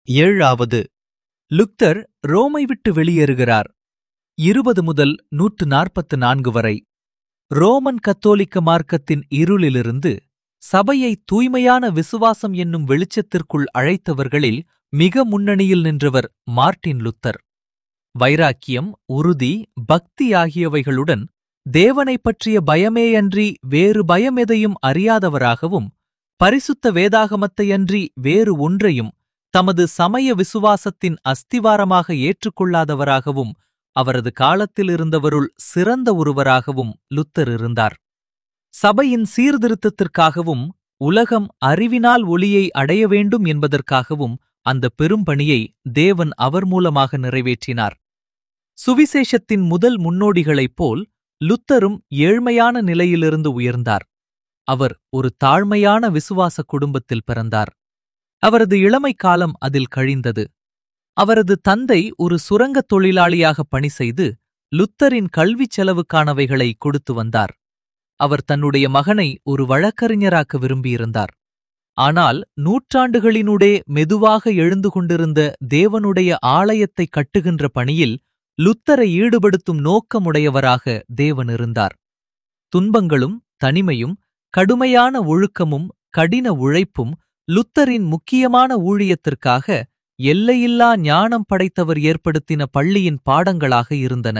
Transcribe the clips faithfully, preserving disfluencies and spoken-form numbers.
ஏழாவது லுத்தர் ரோமை விட்டு வெளியேறுகிறார். இருபது முதல் நூற்று நாற்பத்து நான்கு வரை. ரோமன் கத்தோலிக்க மார்க்கத்தின் இருளிலிருந்து சபையை தூய்மையான விசுவாசம் என்னும் வெளிச்சத்திற்குள் அழைத்தவர்களில் மிக முன்னணியில் நின்றவர் மார்ட்டின் லுத்தர். வைராக்கியம், உறுதி, பக்தி ஆகியவைகளுடன் தேவனைப் பற்றிய பயமேயன்றி வேறு பயமெதையும் அறியாதவராகவும், பரிசுத்த வேதாகமத்தையன்றி வேறு ஒன்றையும் தமது சமய விசுவாசத்தின் அஸ்திவாரமாக ஏற்றுக்கொள்ளாதவராகவும் அவரது காலத்தில் இருந்தவருள் சிறந்த ஒருவராகவும் லுத்தர் இருந்தார். சபையின் சீர்திருத்தத்திற்காகவும் உலகம் அறிவினால் ஒளியை அடைய வேண்டும் என்பதற்காகவும் அந்த பெரும்பணியை தேவன் அவர் மூலமாக நிறைவேற்றினார். சுவிசேஷத்தின் முதல் முன்னோடிகளைப் போல் லுத்தரும் ஏழ்மையான நிலையிலிருந்து உயர்ந்தார். அவர் ஒரு தாழ்மையான விசுவாச குடும்பத்தில் பிறந்தார். அவரது இளமை காலம் அதில் கழிந்தது. அவரது தந்தை ஒரு சுரங்கத் தொழிலாளியாக பணி செய்து லுத்தரின் கல்விச் செலவுக்கானவைகளை கொடுத்து வந்தார். அவர் தன்னுடைய மகனை ஒரு வழக்கறிஞராக்க விரும்பியிருந்தார். ஆனால் நூற்றாண்டுகளினூடே மெதுவாக எழுந்து கொண்டிருந்த தேவனுடைய ஆலயத்தை கட்டுகின்ற பணியில் லுத்தரை ஈடுபடுத்தும் நோக்கமுடையவராக தேவன் இருந்தார். துன்பங்களும் தனிமையும் கடுமையான ஒழுக்கமும் கடின உழைப்பும் லுத்தரின் முக்கியமான ஊழியத்திற்காக எல்லையில்லா ஞானம் படைத்தவர் ஏற்படுத்தின பள்ளியின் பாடங்களாக இருந்தன.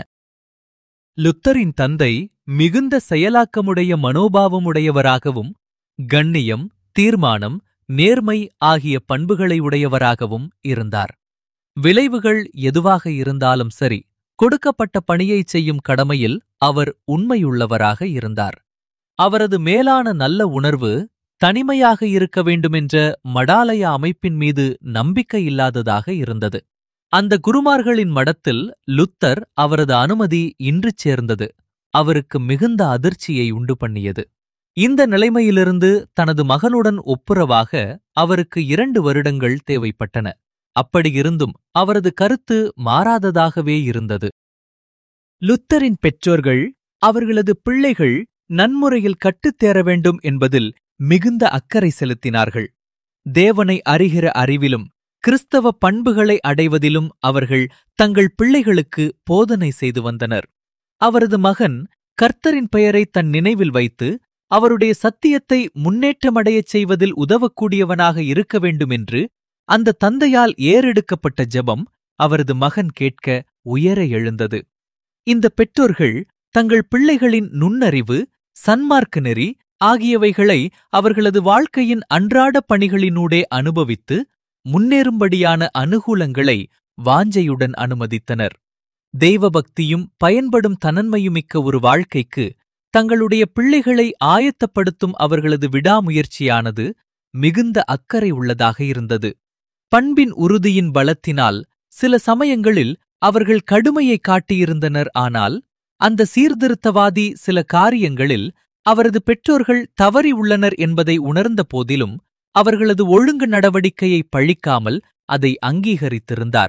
லுத்தரின் தந்தை மிகுந்த செயலாக்கமுடைய மனோபாவமுடையவராகவும் கண்ணியம், தீர்மானம், நேர்மை ஆகிய பண்புகளை உடையவராகவும் இருந்தார். விளைவுகள் எதுவாக இருந்தாலும் சரி, கொடுக்கப்பட்ட பணியைச் செய்யும் கடமையில் அவர் உண்மையுள்ளவராக இருந்தார். அவரது மேலான நல்ல உணர்வு தனிமையாக இருக்க வேண்டுமென்ற மடாலய அமைப்பின் மீது நம்பிக்கை இல்லாததாக இருந்தது. அந்த குருமார்களின் மடத்தில் லுத்தர் அவரது அனுமதி இன்று சேர்ந்தது அவருக்கு மிகுந்த அதிர்ச்சியை உண்டு பண்ணியது. இந்த நிலைமையிலிருந்து தனது மகனுடன் ஒப்புரவாக அவருக்கு இரண்டு வருடங்கள் தேவைப்பட்டன. அப்படியிருந்தும் அவரது கருத்து மாறாததாகவே இருந்தது. லுத்தரின் பெற்றோர்கள் அவர்களது பிள்ளைகள் நன்முறையில் கற்றுத்தேர வேண்டும் என்பதில் மிகுந்த அக்கறை செலுத்தினார்கள். தேவனை அறிகிற அறிவிலும் கிறிஸ்தவ பண்புகளை அடைவதிலும் அவர்கள் தங்கள் பிள்ளைகளுக்கு போதனை செய்து வந்தனர். அவரது மகன் கர்த்தரின் பெயரை தன் நினைவில் வைத்து அவருடைய சத்தியத்தை முன்னேற்றமடையச் செய்வதில் உதவக்கூடியவனாக இருக்க வேண்டுமென்று அந்த தந்தையால் ஏறெடுக்கப்பட்ட ஜெபம் அவரது மகன் கேட்க உயர எழுந்தது. இந்த பெற்றோர்கள் தங்கள் பிள்ளைகளின் நுண்ணறிவு, சன்மார்க்க நெறி ஆகியவைகளை அவர்களது வாழ்க்கையின் அன்றாட பணிகளினூடே அனுபவித்து முன்னேறும்படியான அனுகூலங்களை வாஞ்சையுடன் அனுமதித்தனர். தெய்வபக்தியும் பயன்படும் தனன்மையுமிக்க ஒரு வாழ்க்கைக்கு தங்களுடைய பிள்ளைகளை ஆயத்தப்படுத்தும் அவர்களது விடாமுயற்சியானது மிகுந்த அக்கறை உள்ளதாக இருந்தது. பண்பின் உறுதியின் பலத்தினால் சில சமயங்களில் அவர்கள் கடுமையை காட்டியிருந்தனர். ஆனால் அந்த சீர்திருத்தவாதி சில காரியங்களில் அவரது பெற்றோர்கள் தவறி உள்ளனர் என்பதை உணர்ந்த போதிலும் அவர்களது ஒழுங்கு நடவடிக்கையை பழிக்காமல் அதை அங்கீகரித்திருந்தார்.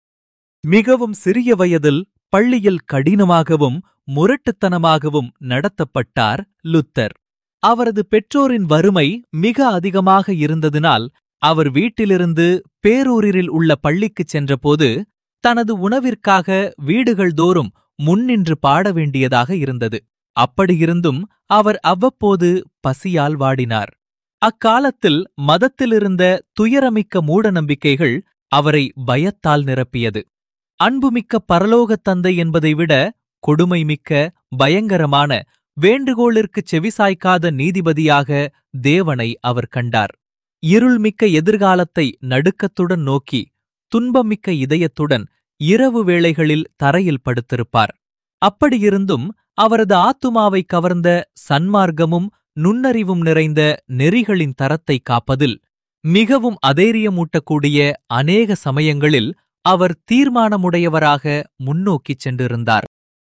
மிகவும் சிறிய வயதில் பள்ளியில் கடினமாகவும் முரட்டுத்தனமாகவும் நடத்தப்பட்டார் லுத்தர். அவரது பெற்றோரின் வறுமை மிக அதிகமாக இருந்ததினால் அவர் வீட்டிலிருந்து பேரூரில் உள்ள பள்ளிக்குச் சென்றபோது தனது உணவிற்காக வீடுகள் தோறும் முன்னின்று பாட வேண்டியதாக இருந்தது. அப்படியிருந்தும் அவர் அவ்வப்போது பசியால் வாடினார். அக்காலத்தில் மதத்திலிருந்த துயரமிக்க மூடநம்பிக்கைகள் அவரை பயத்தால் நிரப்பியது. அன்புமிக்க பரலோகத் தந்தை என்பதை விட கொடுமைமிக்க பயங்கரமான வேண்டுகோளிற்குச் செவிசாய்க்காத நீதிபதியாக தேவனை அவர் கண்டார். இருள்மிக்க எதிர்காலத்தை நடுக்கத்துடன் நோக்கி துன்பமிக்க இதயத்துடன் இரவு வேளைகளில் தரையில் படுத்திருப்பார். அப்படியிருந்தும் அவரது ஆத்துமாவை கவர்ந்த சன்மார்க்கமும் நுண்ணறிவும் நிறைந்த நெறிகளின் தரத்தை காப்பதில் மிகவும் அதேரியமூட்டக்கூடிய அநேக சமயங்களில் அவர் தீர்மானமுடையவராக முன்னோக்கிச் சென்றிருந்தார்.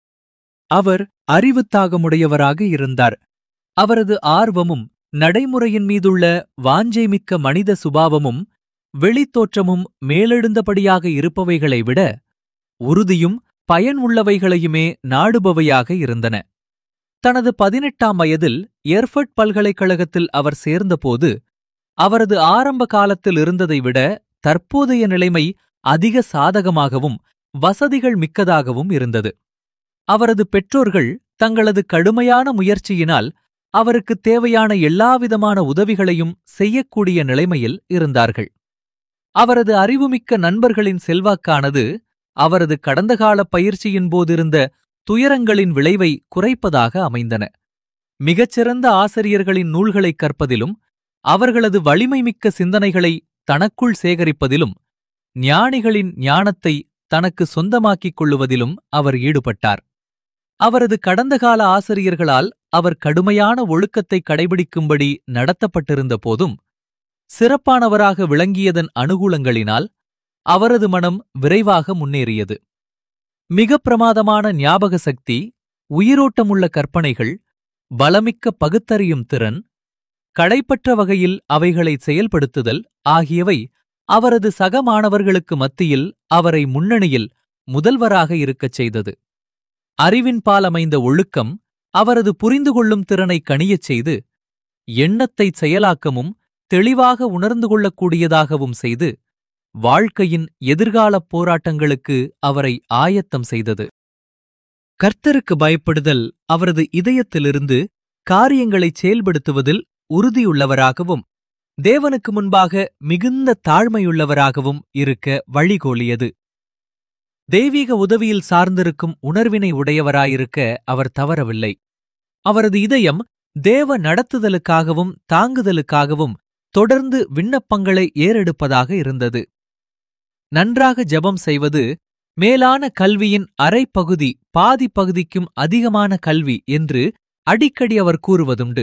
அவர் அறிவுத்தாகமுடையவராக இருந்தார். அவரது ஆர்வமும் நடைமுறையின் மீதுள்ள வாஞ்சைமிக்க மனித சுபாவமும் வெளித்தோற்றமும் மேலெழுந்தபடியாக இருப்பவைகளை விட உறுதியும் பயன் உள்ளவைகளையுமே நாடுபவையாக இருந்தன. தனது பதினெட்டாம் வயதில் எர்ஃபர்ட் பல்கலைக்கழகத்தில் அவர் சேர்ந்தபோது அவரது ஆரம்ப காலத்தில் இருந்ததை விட தற்போதைய நிலைமை அதிக சாதகமாகவும் வசதிகள் மிக்கதாகவும் இருந்தது. அவரது பெற்றோர்கள் தங்களது கடுமையான முயற்சியினால் அவருக்குத் தேவையான எல்லாவிதமான உதவிகளையும் செய்யக்கூடிய நிலைமையில் இருந்தார்கள். அவரது அறிவுமிக்க நண்பர்களின் செல்வாக்கானது அவரது கடந்தகால பயிற்சியின் போதிருந்த துயரங்களின் விளைவை குறைப்பதாக அமைந்தன. மிகச்சிறந்த ஆசிரியர்களின் நூல்களைக் கற்பதிலும் அவர்களது வலிமைமிக்க சிந்தனைகளை தனக்குள் சேகரிப்பதிலும் ஞானிகளின் ஞானத்தை தனக்கு சொந்தமாக்கிக் கொள்ளுவதிலும் அவர் ஈடுபட்டார். அவரது கடந்தகால ஆசிரியர்களால் அவர் கடுமையான ஒழுக்கத்தை கடைபிடிக்கும்படி நடத்தப்பட்டிருந்த போதும் சிறப்பானவராக விளங்கியதன் அனுகூலங்களினால் அவரது மனம் விரைவாக முன்னேறியது. மிக பிரமாதமான ஞாபக சக்தி, உயிரோட்டமுள்ள கற்பனைகள், பலமிக்க பகுத்தறியும் திறன், களைப்பற்ற வகையில் அவைகளை செயல்படுத்துதல் ஆகியவை அவரது சக மாணவர்களுக்கு மத்தியில் அவரை முன்னணியில் முதல்வராக இருக்கச் செய்தது. அறிவின்பால் அமைந்த ஒழுக்கம் அவரது புரிந்துகொள்ளும் திறனை கணியச் செய்து, எண்ணத்தை செயலாக்கமும் தெளிவாக உணர்ந்து கொள்ளக்கூடியதாகவும் செய்து, வாழ்க்கையின் எதிர்காலப் போராட்டங்களுக்கு அவரை ஆயத்தம் செய்தது. கர்த்தருக்கு பயப்படுதல் அவரது இதயத்திலிருந்து காரியங்களைச் செயல்படுத்துவதில் உறுதியுள்ளவராகவும் தேவனுக்கு முன்பாக மிகுந்த தாழ்மையுள்ளவராகவும் இருக்க வழிகோலியது. தெய்வீக உதவியில் சார்ந்திருக்கும் உணர்வினை உடையவராயிருக்க அவர் தவறவில்லை. அவரது இதயம் தேவ நடத்துதலுக்காகவும் தாங்குதலுக்காகவும் தொடர்ந்து விண்ணப்பங்களை ஏறெடுப்பதாக இருந்தது. நன்றாக ஜெபம் செய்வது மேலான கல்வியின் அரை பகுதி பாதி பகுதிக்கும் அதிகமான கல்வி என்று அடிக்கடி அவர் கூறுவதுண்டு.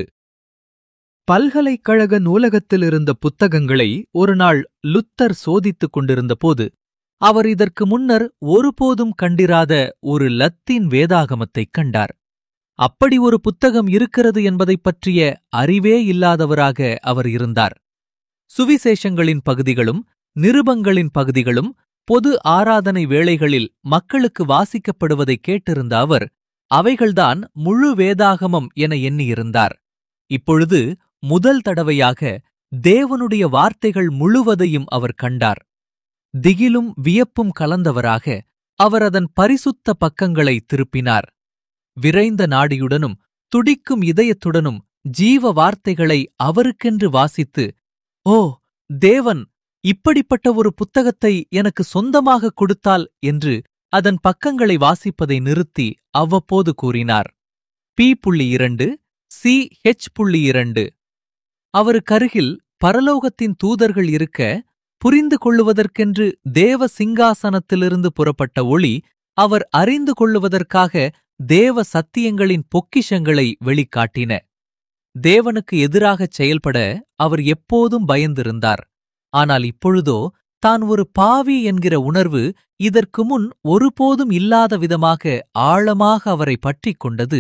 பல்கலைக்கழக நூலகத்தில் இருந்த புத்தகங்களை ஒருநாள் லுத்தர் சோதித்துக் கொண்டிருந்தபோது அவர் இதற்கு முன்னர் ஒருபோதும் கண்டிராத ஒரு லத்தீன் வேதாகமத்தைக் கண்டார். அப்படி ஒரு புத்தகம் இருக்கிறது என்பதைப் பற்றிய அறிவே இல்லாதவராக அவர் இருந்தார். சுவிசேஷங்களின் பகுதிகளும் நிருபங்களின் பகுதிகளும் பொது ஆராதனை வேளைகளில் மக்களுக்கு வாசிக்கப்படுவதை கேட்டிருந்த அவர் அவைகள்தான் முழு வேதாகமம் என எண்ணியிருந்தார். இப்பொழுது முதல் தடவையாக தேவனுடைய வார்த்தைகள் முழுவதையும் அவர் கண்டார். திகிலும் வியப்பும் கலந்தவராக அவர் அதன் பரிசுத்த பக்கங்களை திருப்பினார். விரைந்த நாடியுடனும் துடிக்கும் இதயத்துடனும் ஜீவ வார்த்தைகளை அவருக்கென்று வாசித்து, ஓ தேவன், இப்படிப்பட்ட ஒரு புத்தகத்தை எனக்கு சொந்தமாக கொடுத்தால் என்று அதன் பக்கங்களை வாசிப்பதை நிறுத்தி அவ்வப்போது கூறினார். பி புள்ளி இரண்டு சி ஹெச் புள்ளி இரண்டு. அவருக்கருகில் பரலோகத்தின் தூதர்கள் இருக்க புரிந்து கொள்ளுவதற்கென்று தேவ சிங்காசனத்திலிருந்து புறப்பட்ட ஒளி அவர் அறிந்து கொள்ளுவதற்காக தேவ சத்தியங்களின் பொக்கிஷங்களை வெளிக்காட்டின. தேவனுக்கு எதிராகச் செயல்பட அவர் எப்போதும் பயந்திருந்தார். ஆனால் இப்பொழுதோ தான் ஒரு பாவி என்கிற உணர்வு இதற்கு முன் ஒருபோதும் இல்லாத விதமாக ஆழமாக அவரை பற்றிக் கொண்டது.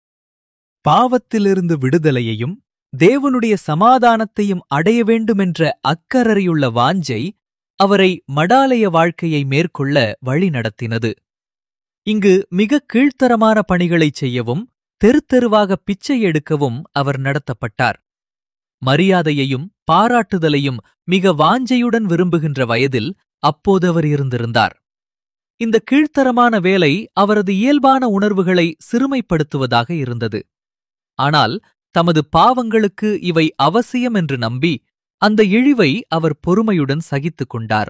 பாவத்திலிருந்து விடுதலையையும் தேவனுடைய சமாதானத்தையும் அடைய வேண்டுமென்ற அக்கறையுள்ள வாஞ்சை அவரை மடாலய வாழ்க்கையை மேற்கொள்ள வழிநடத்தினது. இங்கு மிக கீழ்த்தரமான பணிகளைச் செய்யவும் தெருத்தெருவாக பிச்சை எடுக்கவும் அவர் நடத்தப்பட்டார். மரியாதையையும் பாராட்டுதலையும் மிக வாஞ்சையுடன் விரும்புகின்ற வயதில் அப்போது அவர் இருந்திருந்தார். இந்த கீழ்த்தரமான வேலை அவரது இயல்பான உணர்வுகளை சிறுமைப்படுத்துவதாக இருந்தது. ஆனால் தமது பாவங்களுக்கு இவை அவசியம் என்று நம்பி அந்த இழிவை அவர் பொறுமையுடன் சகித்துக் கொண்டார்.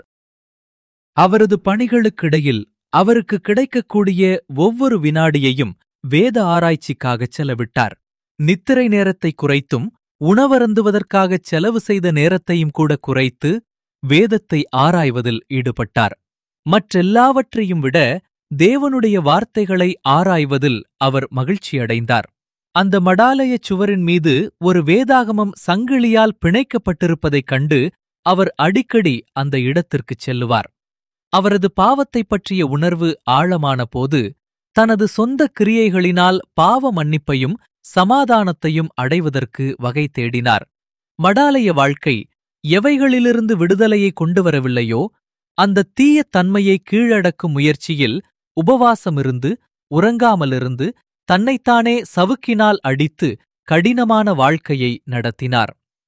அவரது பணிகளுக்கிடையில் அவருக்கு கிடைக்கக்கூடிய ஒவ்வொரு வினாடியையும் வேத ஆராய்ச்சிக்காகச் செலவிட்டார். நித்திரை நேரத்தை குறைத்தும் உணவருந்துவதற்காகச் செலவு செய்த நேரத்தையும் கூட குறைத்து வேதத்தை ஆராய்வதில் ஈடுபட்டார். மற்றெல்லாவற்றையும் விட தேவனுடைய வார்த்தைகளை ஆராய்வதில் அவர் மகிழ்ச்சியடைந்தார். அந்த மடாலயச் சுவரின் மீது ஒரு வேதாகமம் சங்கிலியால் பிணைக்கப்பட்டிருப்பதைக் கண்டு அவர் அடிக்கடி அந்த இடத்திற்குச் செல்லுவார். அவரது பாவத்தைப் பற்றிய உணர்வு ஆழமான போது தனது சொந்த கிரியைகளினால் பாவ மன்னிப்பையும் சமாதானத்தையும் அடைவதற்கு வகை தேடினார். மடாலய வாழ்க்கை எவைகளிலிருந்து விடுதலையை கொண்டு வரவில்லையோ அந்த தீய தன்மையை கீழடக்கும் முயற்சியில் உபவாசமிருந்து உறங்காமலிருந்து தன்னைத்தானே சவுக்கினால் அடித்து கடினமான வாழ்க்கையை நடத்தினார்.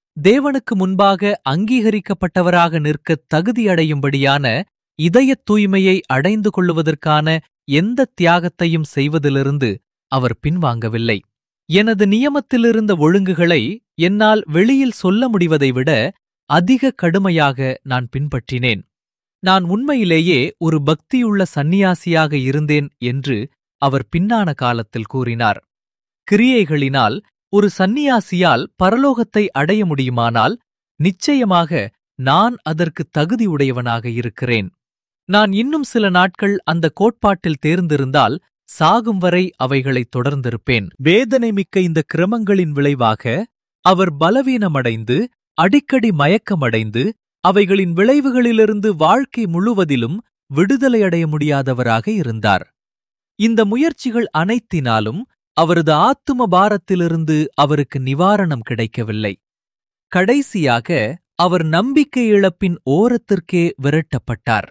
தேவனுக்கு முன்பாக அங்கீகரிக்கப்பட்டவராக நிற்கத் தகுதியடையும்படியான இதயத் தூய்மையை அடைந்து கொள்ளுவதற்கான எந்த தியாகத்தையும் செய்வதிலிருந்து அவர் பின்வாங்கவில்லை. எனது நியமத்திலிருந்த ஒழுங்குகளை என்னால் வெளியில் சொல்ல முடிவதை விட அதிக கடுமையாக நான் பின்பற்றினேன். நான் உண்மையிலேயே ஒரு பக்தியுள்ள சந்நியாசியாக இருந்தேன் என்று அவர் பின்னான காலத்தில் கூறினார். கிரியைகளினால் ஒரு சந்நியாசியால் பரலோகத்தை அடைய முடியுமானால் நிச்சயமாக நான் அதற்கு தகுதியுடையவனாக இருக்கிறேன். நான் இன்னும் சில நாட்கள் அந்த கோட்பாட்டில் தேர்ந்திருந்தால் சாகும் வரை அவைகளை தொடர்ந்திருப்பேன். வேதனை மிக்க இந்த கிரமங்களின் விளைவாக அவர் பலவீனமடைந்து அடிக்கடி மயக்கமடைந்து அவைகளின் விளைவுகளிலிருந்து வாழ்க்கை முழுவதிலும் விடுதலையடைய முடியாதவராக இருந்தார். இந்த முயற்சிகள் அனைத்தினாலும் அவரது ஆத்தும பாரத்திலிருந்து அவருக்கு நிவாரணம் கிடைக்கவில்லை. கடைசியாக அவர் நம்பிக்கை இழப்பின் ஓரத்திற்கே விரட்டப்பட்டார்.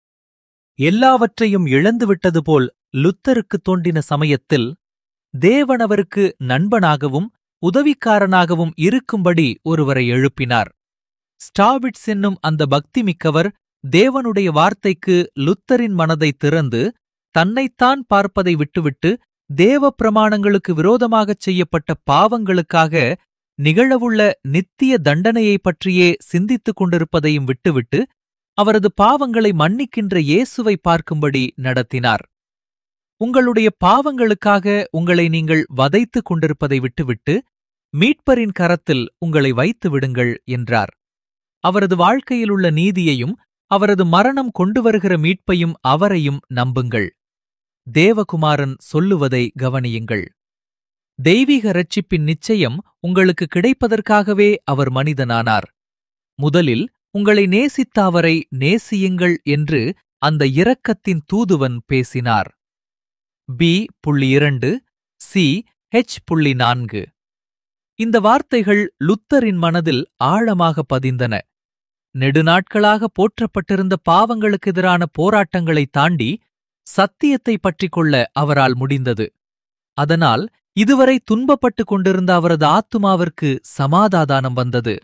எல்லாவற்றையும் இழந்துவிட்டது போல் லுத்தருக்கு தோன்றின சமயத்தில் தேவன் அவருக்கு நண்பனாகவும் உதவிக்காரனாகவும் இருக்கும்படி ஒருவரை எழுப்பினார். ஸ்டாபிட்ஸ் என்னும் அந்த பக்திமிக்கவர் தேவனுடைய வார்த்தைக்கு லுத்தரின் மனதை திறந்து தன்னைத்தான் பார்ப்பதை விட்டுவிட்டு தேவ பிரமாணங்களுக்கு விரோதமாகச் செய்யப்பட்ட பாவங்களுக்காக நிகழவுள்ள நித்திய தண்டனையைப் பற்றியே சிந்தித்துக் கொண்டிருப்பதையும் விட்டுவிட்டு அவரது பாவங்களை மன்னிக்கின்ற இயேசுவை பார்க்கும்படி நடத்தினார். உங்களுடைய பாவங்களுக்காக உங்களை நீங்கள் வதைத்துக் கொண்டிருப்பதை விட்டுவிட்டு மீட்பரின் கரத்தில் உங்களை வைத்து விடுங்கள் என்றார். அவரது வாழ்க்கையிலுள்ள நீதியையும் அவரது மரணம் கொண்டு வருகிற மீட்பையும் அவரையும் நம்புங்கள். தேவகுமாரன் சொல்லுவதை கவனியுங்கள். தெய்வீக இரட்சிப்பின் நிச்சயம் உங்களுக்கு கிடைப்பதற்காகவே அவர் மனிதனானார். முதலில் உங்களை நேசித்த அவரை நேசியுங்கள் என்று அந்த இரக்கத்தின் தூதுவன் பேசினார். பி புள்ளி இரண்டு சி ஹெச் புள்ளி நான்கு. இந்த வார்த்தைகள் லுத்தரின் மனதில் ஆழமாக பதிந்தன. நெடுநாட்களாக போற்றப்பட்டிருந்த பாவங்களுக்கு எதிரான போராட்டங்களைத் தாண்டி சத்தியத்தை பற்றிக் கொள்ள அவரால் முடிந்தது. அதனால் இதுவரை துன்பப்பட்டுக் கொண்டிருந்த அவரது ஆத்துமாவிற்கு சமாதானம் வந்தது.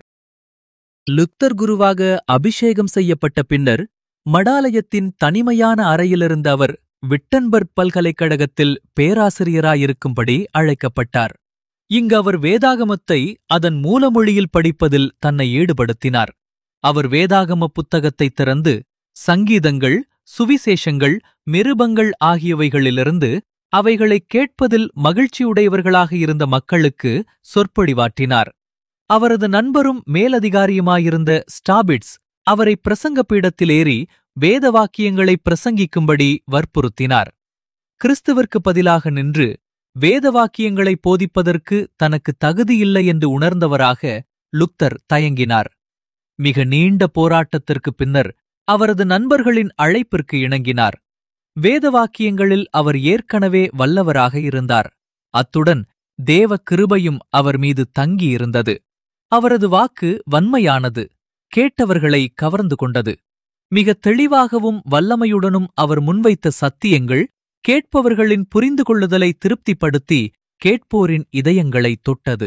லுத்தர் குருவாக அபிஷேகம் செய்யப்பட்ட பின்னர் மடாலயத்தின் தனிமையான அறையிலிருந்த அவர் விட்டன்பர்க் பல்கலைக்கழகத்தில் பேராசிரியராயிருக்கும்படி அழைக்கப்பட்டார். இங்கு அவர் வேதாகமத்தை அதன் மூலமொழியில் படிப்பதில் தன்னை ஈடுபடுத்தினார். அவர் வேதாகம புத்தகத்தை திறந்து சங்கீதங்கள், சுவிசேஷங்கள், மிருபங்கள் ஆகியவைகளிலிருந்து அவைகளைக் கேட்பதில் மகிழ்ச்சியுடையவர்களாக இருந்த மக்களுக்கு சொற்பொழிவாற்றினார். அவரது நண்பரும் மேலதிகாரியுமாயிருந்த ஸ்டாபிட்ஸ் அவரை பிரசங்க பீடத்தில் ஏறி வேத வாக்கியங்களை பிரசங்கிக்கும்படி வற்புறுத்தினார். கிறிஸ்துவிற்கு பதிலாக நின்று வேத வாக்கியங்களை போதிப்பதற்கு தனக்கு தகுதியில்லை என்று உணர்ந்தவராக லுத்தர் தயங்கினார். மிக நீண்ட போராட்டத்திற்கு பின்னர் அவரது நண்பர்களின் அழைப்பிற்கு இணங்கினார். வேத வாக்கியங்களில் அவர் ஏற்கனவே வல்லவராக இருந்தார். அத்துடன் தேவ கிருபையும் அவர் மீது தங்கியிருந்தது. அவரது வாக்கு வன்மையானது, கேட்டவர்களை கவர்ந்து கொண்டது. மிக தெளிவாகவும் வல்லமையுடனும் அவர் முன்வைத்த சத்தியங்கள் கேட்பவர்களின் புரிந்து கொள்ளுதலை திருப்திப்படுத்தி கேட்போரின் இதயங்களை தொட்டது.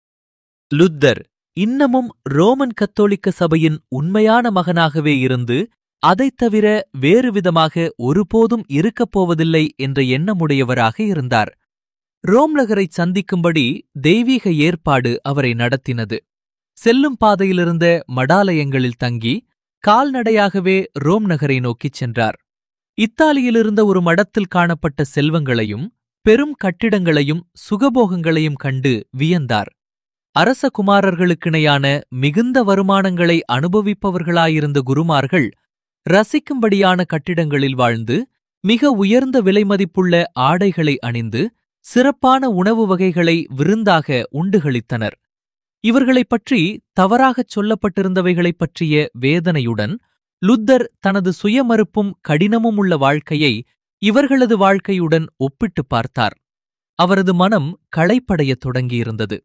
லுத்தர் இன்னமும் ரோமன் கத்தோலிக்க சபையின் உண்மையான மகனாகவே இருந்து அதைத் தவிர வேறு விதமாக ஒருபோதும் இருக்கப் போவதில்லை என்ற எண்ணமுடையவராக இருந்தார். ரோம் நகரைச் சந்திக்கும்படி தெய்வீக ஏற்பாடு அவரை நடத்தினது. செல்லும் பாதையிலிருந்த மடாலயங்களில் தங்கி கால்நடையாகவே ரோம் நகரை நோக்கிச் சென்றார். இத்தாலியிலிருந்த ஒரு மடத்தில் காணப்பட்ட செல்வங்களையும் பெரும் கட்டிடங்களையும் சுகபோகங்களையும் கண்டு வியந்தார். அரச குமாரர்களுக்கிணையான மிகுந்த வருமானங்களை அனுபவிப்பவர்களாயிருந்த குருமார்கள் ரசிக்கும்படியான கட்டிடங்களில் வாழ்ந்து மிக உயர்ந்த விலைமதிப்புள்ள ஆடைகளை அணிந்து சிறப்பான உணவு வகைகளை விருந்தாக உண்டுகளித்தனர். இவர்களைப் பற்றி தவறாகச் சொல்லப்பட்டிருந்தவைகளைப் பற்றிய வேதனையுடன் லுத்தர் தனது சுயமறுப்பும் கடினமும் உள்ள வாழ்க்கையை இவர்களது வாழ்க்கையுடன் ஒப்பிட்டுப் பார்த்தார். அவரது மனம் களைப்படையத் தொடங்கியிருந்தது.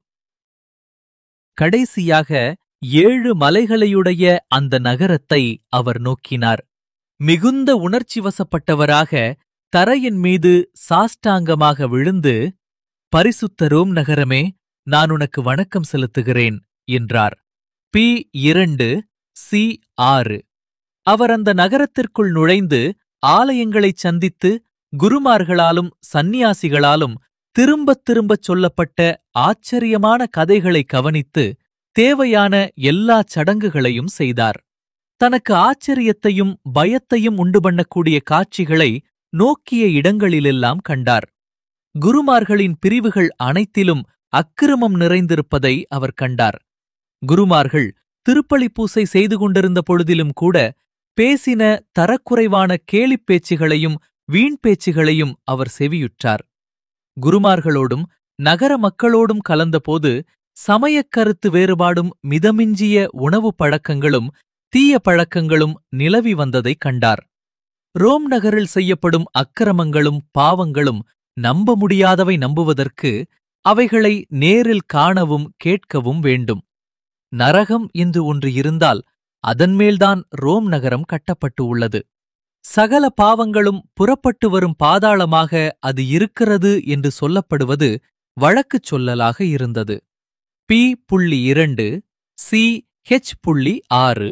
கடைசியாக ஏழு மலைகளையுடைய அந்த நகரத்தை அவர் நோக்கினார். மிகுந்த உணர்ச்சி வசப்பட்டவராக தரையின் மீது சாஷ்டாங்கமாக விழுந்து, பரிசுத்த ரோம் நகரமே, நான் உனக்கு வணக்கம் செலுத்துகிறேன் என்றார். பி இரண்டு சி ஆறு. அவர் அந்த நகரத்திற்குள் நுழைந்து ஆலயங்களைச் சந்தித்து குருமார்களாலும் சந்நியாசிகளாலும் திரும்பத் திரும்பச் சொல்லப்பட்ட ஆச்சரியமான கதைகளை கவனித்து தேவையான எல்லாச் சடங்குகளையும் செய்தார். தனக்கு ஆச்சரியத்தையும் பயத்தையும் உண்டு பண்ணக்கூடிய காட்சிகளை நோக்கிய இடங்களிலெல்லாம் கண்டார். குருமார்களின் பிரிவுகள் அனைத்திலும் அக்கிரமம் நிறைந்திருப்பதை அவர் கண்டார். குருமார்கள் திருப்பலி பூசை செய்து கொண்டிருந்த பொழுதிலும் கூட பேசின தரக்குறைவான கேலிப் பேச்சுகளையும் வீண் பேச்சுகளையும் அவர் செவியுற்றார். குருமார்களோடும் நகர மக்களோடும் கலந்தபோது சமயக் கருத்து வேறுபாடும் மிதமிஞ்சிய உணவு பழக்கங்களும் தீய பழக்கங்களும் நிலவி வந்ததைக் கண்டார். ரோம் நகரில் செய்யப்படும் அக்கிரமங்களும் பாவங்களும் நம்ப முடியாதவை நம்புவதற்கு அவைகளை நேரில் காணவும் கேட்கவும் வேண்டும். நரகம் என்று ஒன்று இருந்தால் அதன்மேல்தான் ரோம் நகரம் கட்டப்பட்டு உள்ளது. சகல பாவங்களும் புறப்பட்டு வரும் பாதாளமாக அது இருக்கிறது என்று சொல்லப்படுவது வழக்குச் சொல்லலாக இருந்தது. பி புள்ளி இரண்டு சி ஹெச் புள்ளி ஆறு.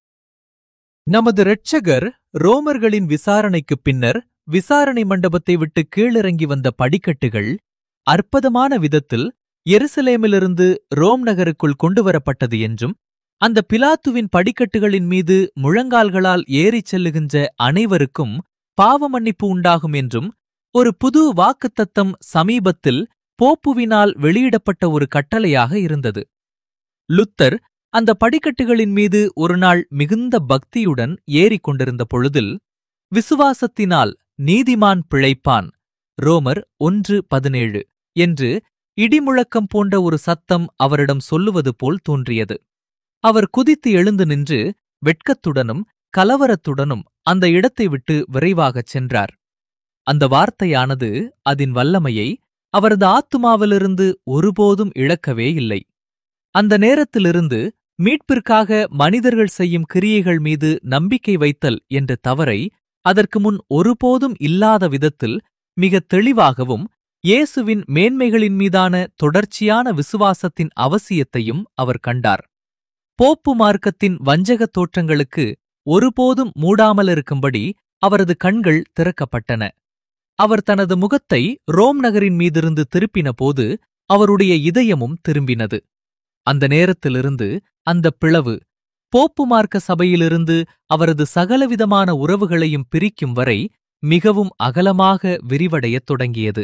நமது இரட்சகர் ரோமர்களின் விசாரணைக்குப் பின்னர் விசாரணை மண்டபத்தை விட்டு கீழிறங்கி வந்த படிக்கட்டுகள் அற்புதமான விதத்தில் எருசலேமிலிருந்து ரோம் நகருக்குள் கொண்டுவரப்பட்டது என்றும், அந்த பிலாத்துவின் படிக்கட்டுகளின் மீது முழங்கால்களால் ஏறிச் செல்லுகின்ற அனைவருக்கும் பாவ மன்னிப்பு உண்டாகும் என்றும், ஒரு புது வாக்குத்தத்தம் சமீபத்தில் போப்புவினால் வெளியிடப்பட்ட ஒரு கட்டளையாக இருந்தது. லுத்தர் அந்த படிக்கட்டுகளின் மீது ஒருநாள் மிகுந்த பக்தியுடன் ஏறிக் கொண்டிருந்த பொழுதில், விசுவாசத்தினால் நீதிமான் பிழைப்பான், ரோமர் ஒன்று பதினேழு என்று இடிமுழக்கம் போன்ற ஒரு சத்தம் அவரிடம் சொல்லுவது போல் தோன்றியது. அவர் குதித்து எழுந்து நின்று வெட்கத்துடனும் கலவரத்துடனும் அந்த இடத்தை விட்டு விரைவாகச் சென்றார். அந்த வார்த்தையானது அதன் வல்லமையை அவரது ஆத்துமாவிலிருந்து ஒருபோதும் இழக்கவே இல்லை. அந்த நேரத்திலிருந்து மீட்பிற்காக மனிதர்கள் செய்யும் கிரியைகள் மீது நம்பிக்கை வைத்தல் என்ற தவறை அதற்கு முன் ஒருபோதும் இல்லாத விதத்தில் மிக தெளிவாகவும், இயேசுவின் மேன்மைகளின் மீதான தொடர்ச்சியான விசுவாசத்தின் அவசியத்தையும் அவர் கண்டார். போப்பு மார்க்கத்தின் வஞ்சகத் தோற்றங்களுக்கு ஒருபோதும் மூடாமலிருக்கும்படி அவரது கண்கள் திறக்கப்பட்டன. அவர் தனது முகத்தை ரோம் நகரின் மீதிருந்து திருப்பின போது அவருடைய இதயமும் திரும்பினது. அந்த நேரத்திலிருந்து அந்த பிளவு போப்பு மார்க்க சபையிலிருந்து அவரது சகலவிதமான உறவுகளையும் பிரிக்கும் வரை மிகவும் அகலமாக விரிவடையத் தொடங்கியது.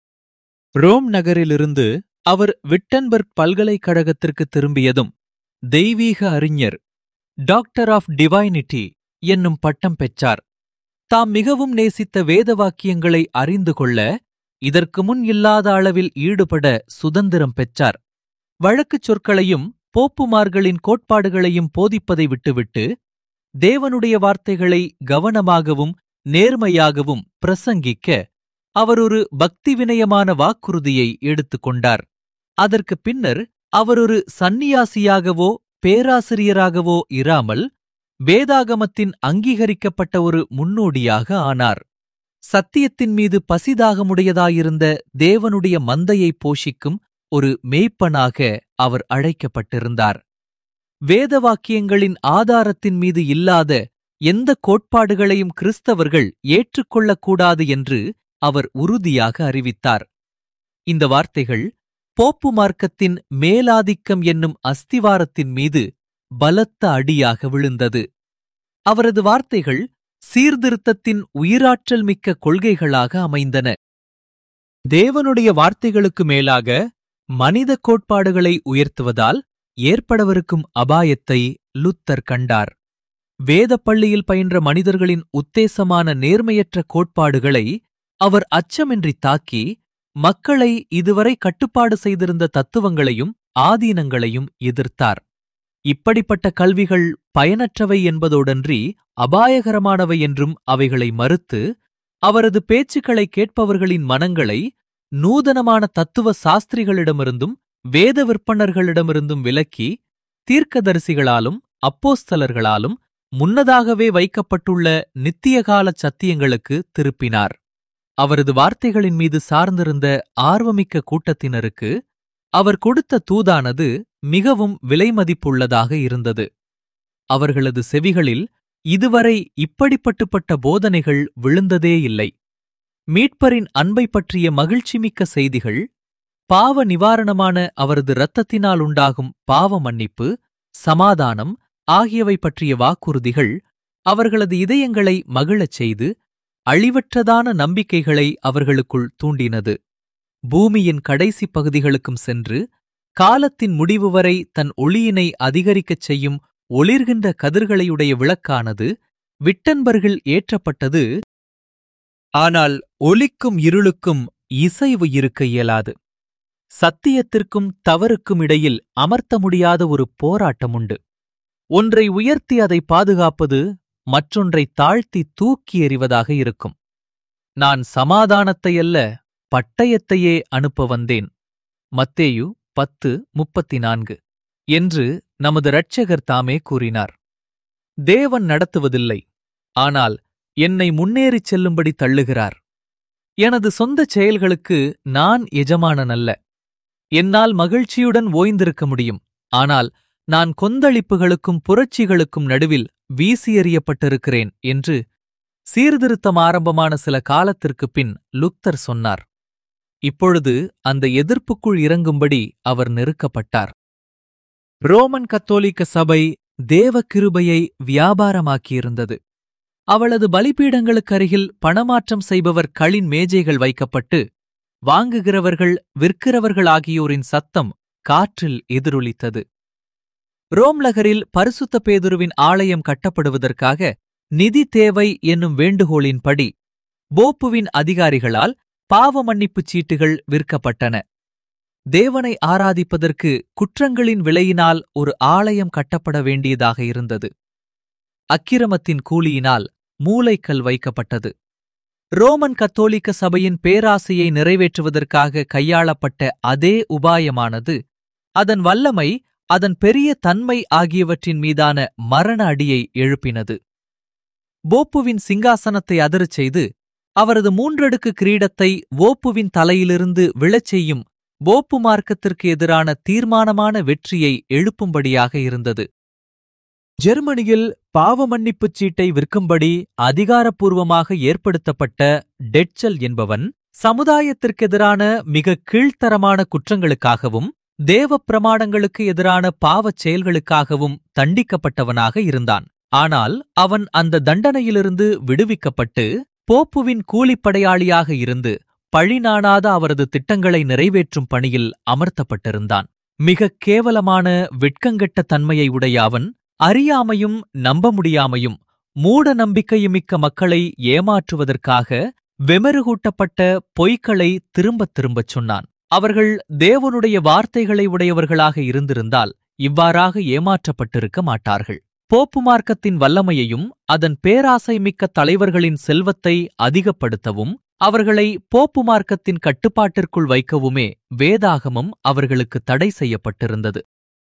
ரோம் நகரிலிருந்து அவர் விட்டன்பர்க் பல்கலைக்கழகத்திற்கு திரும்பியதும் தெய்வீக அறிஞர், டாக்டர் ஆஃப் டிவைனிட்டி என்னும் பட்டம் பெற்றார். தாம் மிகவும் நேசித்த வேத வாக்கியங்களை அறிந்து கொள்ள இதற்கு முன் இல்லாத அளவில் ஈடுபட சுதந்திரம் பெற்றார். வழக்குச் சொற்களையும் போப்புமார்களின் கோட்பாடுகளையும் போதிப்பதை விட்டுவிட்டு தேவனுடைய வார்த்தைகளை கவனமாகவும் நேர்மையாகவும் பிரசங்கிக்க அவர் ஒரு பக்தி வினயமான வாக்குறுதியை எடுத்துக்கொண்டார். அதற்கு பின்னர் அவர் ஒரு சந்நியாசியாகவோ பேராசிரியராகவோ இராமல் வேதாகமத்தின் அங்கீகரிக்கப்பட்ட ஒரு முன்னோடியாக ஆனார். சத்தியத்தின் மீது பசிதாகமுடையதாயிருந்த தேவனுடைய மந்தையை போஷிக்கும் ஒரு மேய்ப்பனாக அவர் அழைக்கப்பட்டிருந்தார். வேத வாக்கியங்களின் ஆதாரத்தின் மீது இல்லாத எந்த கோட்பாடுகளையும் கிறிஸ்தவர்கள் ஏற்றுக்கொள்ளக்கூடாது என்று அவர் உறுதியாக அறிவித்தார். இந்த வார்த்தைகள் போப்பு மார்க்கத்தின் மேலாதிக்கம் என்னும் அஸ்திவாரத்தின் மீது பலத்த அடியாக விழுந்தது. அவரது வார்த்தைகள் சீர்திருத்தத்தின் உயிராற்றல் மிக்க கொள்கைகளாக அமைந்தன. தேவனுடைய வார்த்தைகளுக்கு மேலாக மனித கோட்பாடுகளை உயர்த்துவதால் ஏற்படவிருக்கும் அபாயத்தை லுத்தர் கண்டார். வேதப் பள்ளியில் பயின்ற மனிதர்களின் உத்தேசமான நேர்மையற்ற கோட்பாடுகளை அவர் அச்சமின்றி தாக்கி, மக்களை இதுவரை கட்டுப்பாடு செய்திருந்த தத்துவங்களையும் ஆதீனங்களையும் எதிர்த்தார். இப்படிப்பட்ட கல்விகள் பயனற்றவை என்பதோடன்றி அபாயகரமானவை என்றும் அவைகளை மறுத்து, அவரது பேச்சுக்களை கேட்பவர்களின் மனங்களை நூதனமான தத்துவ சாஸ்திரிகளிடமிருந்தும் வேத விற்பனர்களிடமிருந்தும் விலக்கி, தீர்க்கதரிசிகளாலும் அப்போஸ்தலர்களாலும் முன்னதாகவே வைக்கப்பட்டுள்ள நித்தியகால சத்தியங்களுக்கு திருப்பினார். அவரது வார்த்தைகளின் மீது சார்ந்திருந்த ஆர்வமிக்க கூட்டத்தினருக்கு அவர் கொடுத்த தூதானது மிகவும் விலைமதிப்புள்ளதாக இருந்தது. அவர்களது செவிகளில் இதுவரை இப்படிப்பட்டுப்பட்ட போதனைகள் விழுந்ததே இல்லை. மீட்பரின் அன்பை பற்றிய மகிழ்ச்சிமிக்க செய்திகள், பாவ நிவாரணமான அவரது இரத்தத்தினால் உண்டாகும் பாவ மன்னிப்பு, சமாதானம் ஆகியவை பற்றிய வாக்குறுதிகள் அவர்களது இதயங்களை மகிழச் செய்து அழிவற்றதான நம்பிக்கைகளை அவர்களுக்குள் தூண்டினது. பூமியின் கடைசி பகுதிகளுக்கும் சென்று காலத்தின் முடிவு வரை தன் ஒளியினை அதிகரிக்கச் செய்யும் ஒளிர்கின்ற கதிர்களையுடைய விளக்கானது விட்டன்பர்கள் ஏற்றப்பட்டது. ஆனால் ஒளிக்கும் இருளுக்கும் இசைவு இருக்க இயலாது. சத்தியத்திற்கும் தவறுக்கும் இடையில் அமர்த்த முடியாத ஒரு போராட்டம் உண்டு. ஒன்றை உயர்த்தி அதை பாதுகாப்பது மற்றொன்றை தாழ்த்தி தூக்கி எறிவதாக இருக்கும். நான் சமாதானத்தையல்ல பட்டயத்தையே அனுப்ப வந்தேன். மத்தேயு பத்து முப்பத்தி நான்கு என்று நமது இரட்சகர் தாமே கூறினார். தேவன் நடத்துவதில்லை, ஆனால் என்னை முன்னேறிச் செல்லும்படி தள்ளுகிறார். எனது சொந்தச் செயல்களுக்கு நான் எஜமானனல்ல. என்னால் மகிழ்ச்சியுடன் ஓய்ந்திருக்க முடியும், ஆனால் நான் கொந்தளிப்புகளுக்கும் புரட்சிகளுக்கும் நடுவில் வீசியெறியப்பட்டிருக்கிறேன் என்று சீர்திருத்தம் ஆரம்பமான சில காலத்திற்குப் பின் லுத்தர் சொன்னார். இப்பொழுது அந்த எதிர்ப்புக்குள் இறங்கும்படி அவர் நெருக்கப்பட்டார். ரோமன் கத்தோலிக்க சபை தேவ கிருபையை வியாபாரமாக்கியிருந்தது. அவளது பலிபீடங்களுக்கருகில் பணமாற்றம் செய்பவர் களின் மேஜைகள் வைக்கப்பட்டு வாங்குகிறவர்கள் விற்கிறவர்கள் ஆகியோரின் சத்தம் காற்றில் எதிரொலித்தது. ரோம் நகரில் பரிசுத்த பேதுருவின் ஆலயம் கட்டப்படுவதற்காக நிதி தேவை என்னும் வேண்டுகோளின்படி போப்புவின் அதிகாரிகளால் பாவ மன்னிப்புச் சீட்டுகள் விற்கப்பட்டன. தேவனை ஆராதிப்பதற்கு குற்றங்களின் விலையினால் ஒரு ஆலயம் கட்டப்பட வேண்டியதாக இருந்தது. அக்கிரமத்தின் கூலியினால் மூலைக்கல் வைக்கப்பட்டது. ரோமன் கத்தோலிக்க சபையின் பேராசையை நிறைவேற்றுவதற்காக கையாளப்பட்ட அதே உபாயமானது அதன் வல்லமை, அதன் பெரிய தன்மை ஆகியவற்றின் மீதான மரண அடியை எழுப்பினது. போப்புவின் சிங்காசனத்தை அதிரச் செய்து அவரது மூன்றடுக்கு கிரீடத்தை ஓப்புவின் தலையிலிருந்து விழச் செய்யும் போப்பு மார்க்கத்திற்கு எதிரான தீர்மானமான வெற்றியை எழுப்பும்படியாக இருந்தது. ஜெர்மனியில் பாவ மன்னிப்புச் சீட்டை விற்கும்படி அதிகாரப்பூர்வமாக ஏற்படுத்தப்பட்ட டெட்சல் என்பவன் சமுதாயத்திற்கெதிரான மிக கீழ்த்தரமான குற்றங்களுக்காகவும் தேவப் பிரமாணங்களுக்கு எதிரான பாவச் செயல்களுக்காகவும் தண்டிக்கப்பட்டவனாக இருந்தான். ஆனால் அவன் அந்த தண்டனையிலிருந்து விடுவிக்கப்பட்டு போப்புவின் கூலிப்படையாளியாக இருந்து பழிநாணாத அவரது திட்டங்களை நிறைவேற்றும் பணியில் அமர்த்தப்பட்டிருந்தான். மிகக் கேவலமான வெட்கங்கெட்ட தன்மையை உடைய அவன் அறியாமையும் நம்ப முடியாமையும் மூட நம்பிக்கையுமிக்க மக்களை ஏமாற்றுவதற்காக வெமருகூட்டப்பட்ட பொய்களை திரும்பத் திரும்பச் சொன்னான். அவர்கள் தேவனுடைய வார்த்தைகளை உடையவர்களாக இருந்திருந்தால் இவ்வாறாக ஏமாற்றப்பட்டிருக்க மாட்டார்கள். போப்பு மார்க்கத்தின் வல்லமையையும் அதன் பேராசை மிக்க தலைவர்களின் செல்வத்தை அதிகப்படுத்தவும் அவர்களை போப்பு மார்க்கத்தின் கட்டுப்பாட்டிற்குள் வைக்கவுமே வேதாகமம் அவர்களுக்கு தடை செய்யப்பட்டிருந்தது.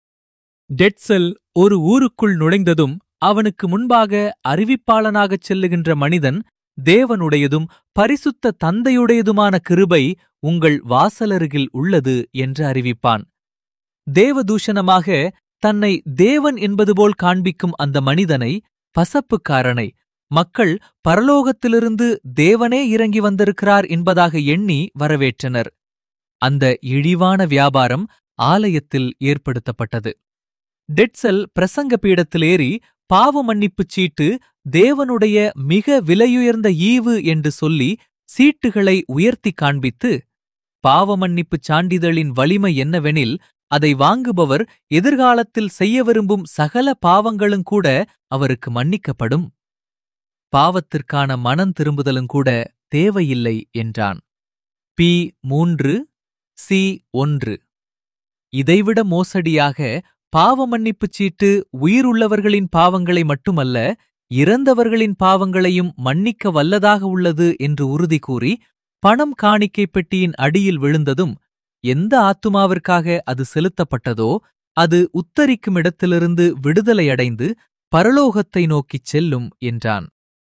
டெட்சல் ஒரு ஊருக்குள் நுழைந்ததும் அவனுக்கு முன்பாக அறிவிப்பாளனாகச் செல்லுகின்ற மனிதன் தேவனுடையதும் பரிசுத்த தந்தையுடையதுமான கிருபை உங்கள் வாசலருகில் உள்ளது என்று அறிவிப்பான். தேவதூஷணமாக தன்னை தேவன் என்பதுபோல் காண்பிக்கும் அந்த மனிதனை, பசப்புக்காரனை, மக்கள் பரலோகத்திலிருந்து தேவனே இறங்கி வந்திருக்கிறார் என்பதாக எண்ணி வரவேற்றனர். அந்த இழிவான வியாபாரம் ஆலயத்தில் ஏற்படுத்தப்பட்டது. டெட்சல் பிரசங்க பீடத்தில் ஏறி பாவ மன்னிப்புச் சீட்டு தேவனுடைய மிக விலையுயர்ந்த ஈவு என்று சொல்லி சீட்டுகளை உயர்த்தி காண்பித்து, பாவ மன்னிப்புச் சான்றிதழின் வலிமை என்னவெனில் அதை வாங்குபவர் எதிர்காலத்தில் செய்ய விரும்பும் சகல பாவங்களுங்கூட அவருக்கு மன்னிக்கப்படும், பாவத்திற்கான மனம் திரும்புதலுங்கூட தேவையில்லை என்றான். பி மூன்று சி ஒன்று. இதைவிட மோசடியாக பாவ மன்னிப்புச் சீட்டு உயிருள்ளவர்களின் பாவங்களை மட்டுமல்ல, இறந்தவர்களின் பாவங்களையும் மன்னிக்க வல்லதாக உள்ளது என்று உறுதி கூறி பணம் காணிக்கை பெட்டியின் அடியில் விழுந்ததும் எந்த ஆத்துமாவிற்காக அது செலுத்தப்பட்டதோ அது உத்தரிக்கும் இடத்திலிருந்து விடுதலையடைந்து பரலோகத்தை நோக்கிச் செல்லும் என்றான்.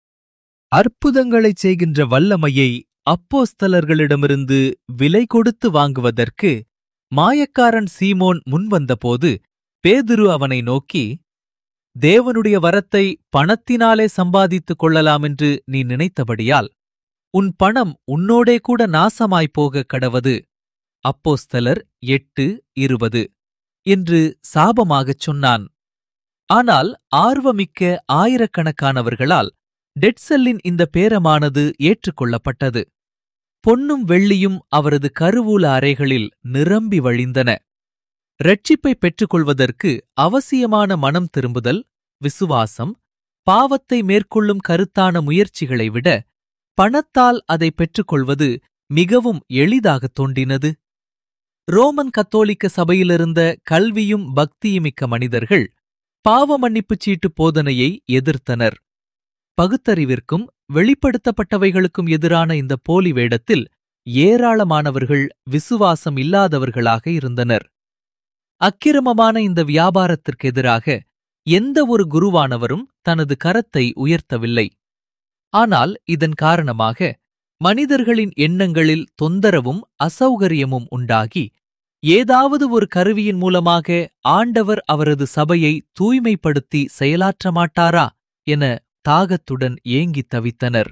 அற்புதங்களைச் செய்கின்ற வல்லமையை அப்போஸ்தலர்களிடமிருந்து விலை கொடுத்து வாங்குவதற்கு மாயக்காரன் சீமோன் முன்வந்தபோது பேதுரு அவனை நோக்கி, தேவனுடைய வரத்தை பணத்தினாலே சம்பாதித்துக் கொள்ளலாமென்று நீ நினைத்தபடியால் உன் பணம் உன்னோடே கூட நாசமாய்ப்போகக் கடவது. அப்போஸ்தலர் எட்டு இருபது என்று சாபமாகச் சொன்னான். ஆனால் ஆர்வமிக்க ஆயிரக்கணக்கானவர்களால் டெட்செல்லின் இந்த பேரமானது ஏற்றுக்கொள்ளப்பட்டது. பொன்னும் வெள்ளியும் அவரது கருவூல அறைகளில் நிரம்பி வழிந்தன. இரட்சிப்பை பெற்றுக்கொள்வதற்கு அவசியமான மனம் திரும்புதல், விசுவாசம், பாவத்தை மேற்கொள்ளும் கருத்தான முயற்சிகளை விட பணத்தால் அதை பெற்றுக்கொள்வது மிகவும் எளிதாகத் தோன்றினது. ரோமன் கத்தோலிக்க சபையிலிருந்த கல்வியும் பக்தியுமிக்க மனிதர்கள் பாவ மன்னிப்புச் சீட்டு போதனையை எதிர்த்தனர். பகுத்தறிவிற்கும் வெளிப்படுத்தப்பட்டவைகளுக்கும் எதிரான இந்த போலி வேடத்தில் ஏராளமானவர்கள் விசுவாசம் இல்லாதவர்களாக இருந்தனர். அக்கிரமமான இந்த வியாபாரத்திற்கு எதிராக எந்த ஒரு குருவானவரும் தனது கரத்தை உயர்த்தவில்லை. ஆனால் இதன் காரணமாக மனிதர்களின் எண்ணங்களில் தொந்தரவும் அசௌகரியமும் உண்டாகி, ஏதாவது ஒரு கருவியின் மூலமாக ஆண்டவர் அவரது சபையை தூய்மைப்படுத்தி செயலாற்ற மாட்டாரா என தாகத்துடன் ஏங்கித் தவித்தனர்.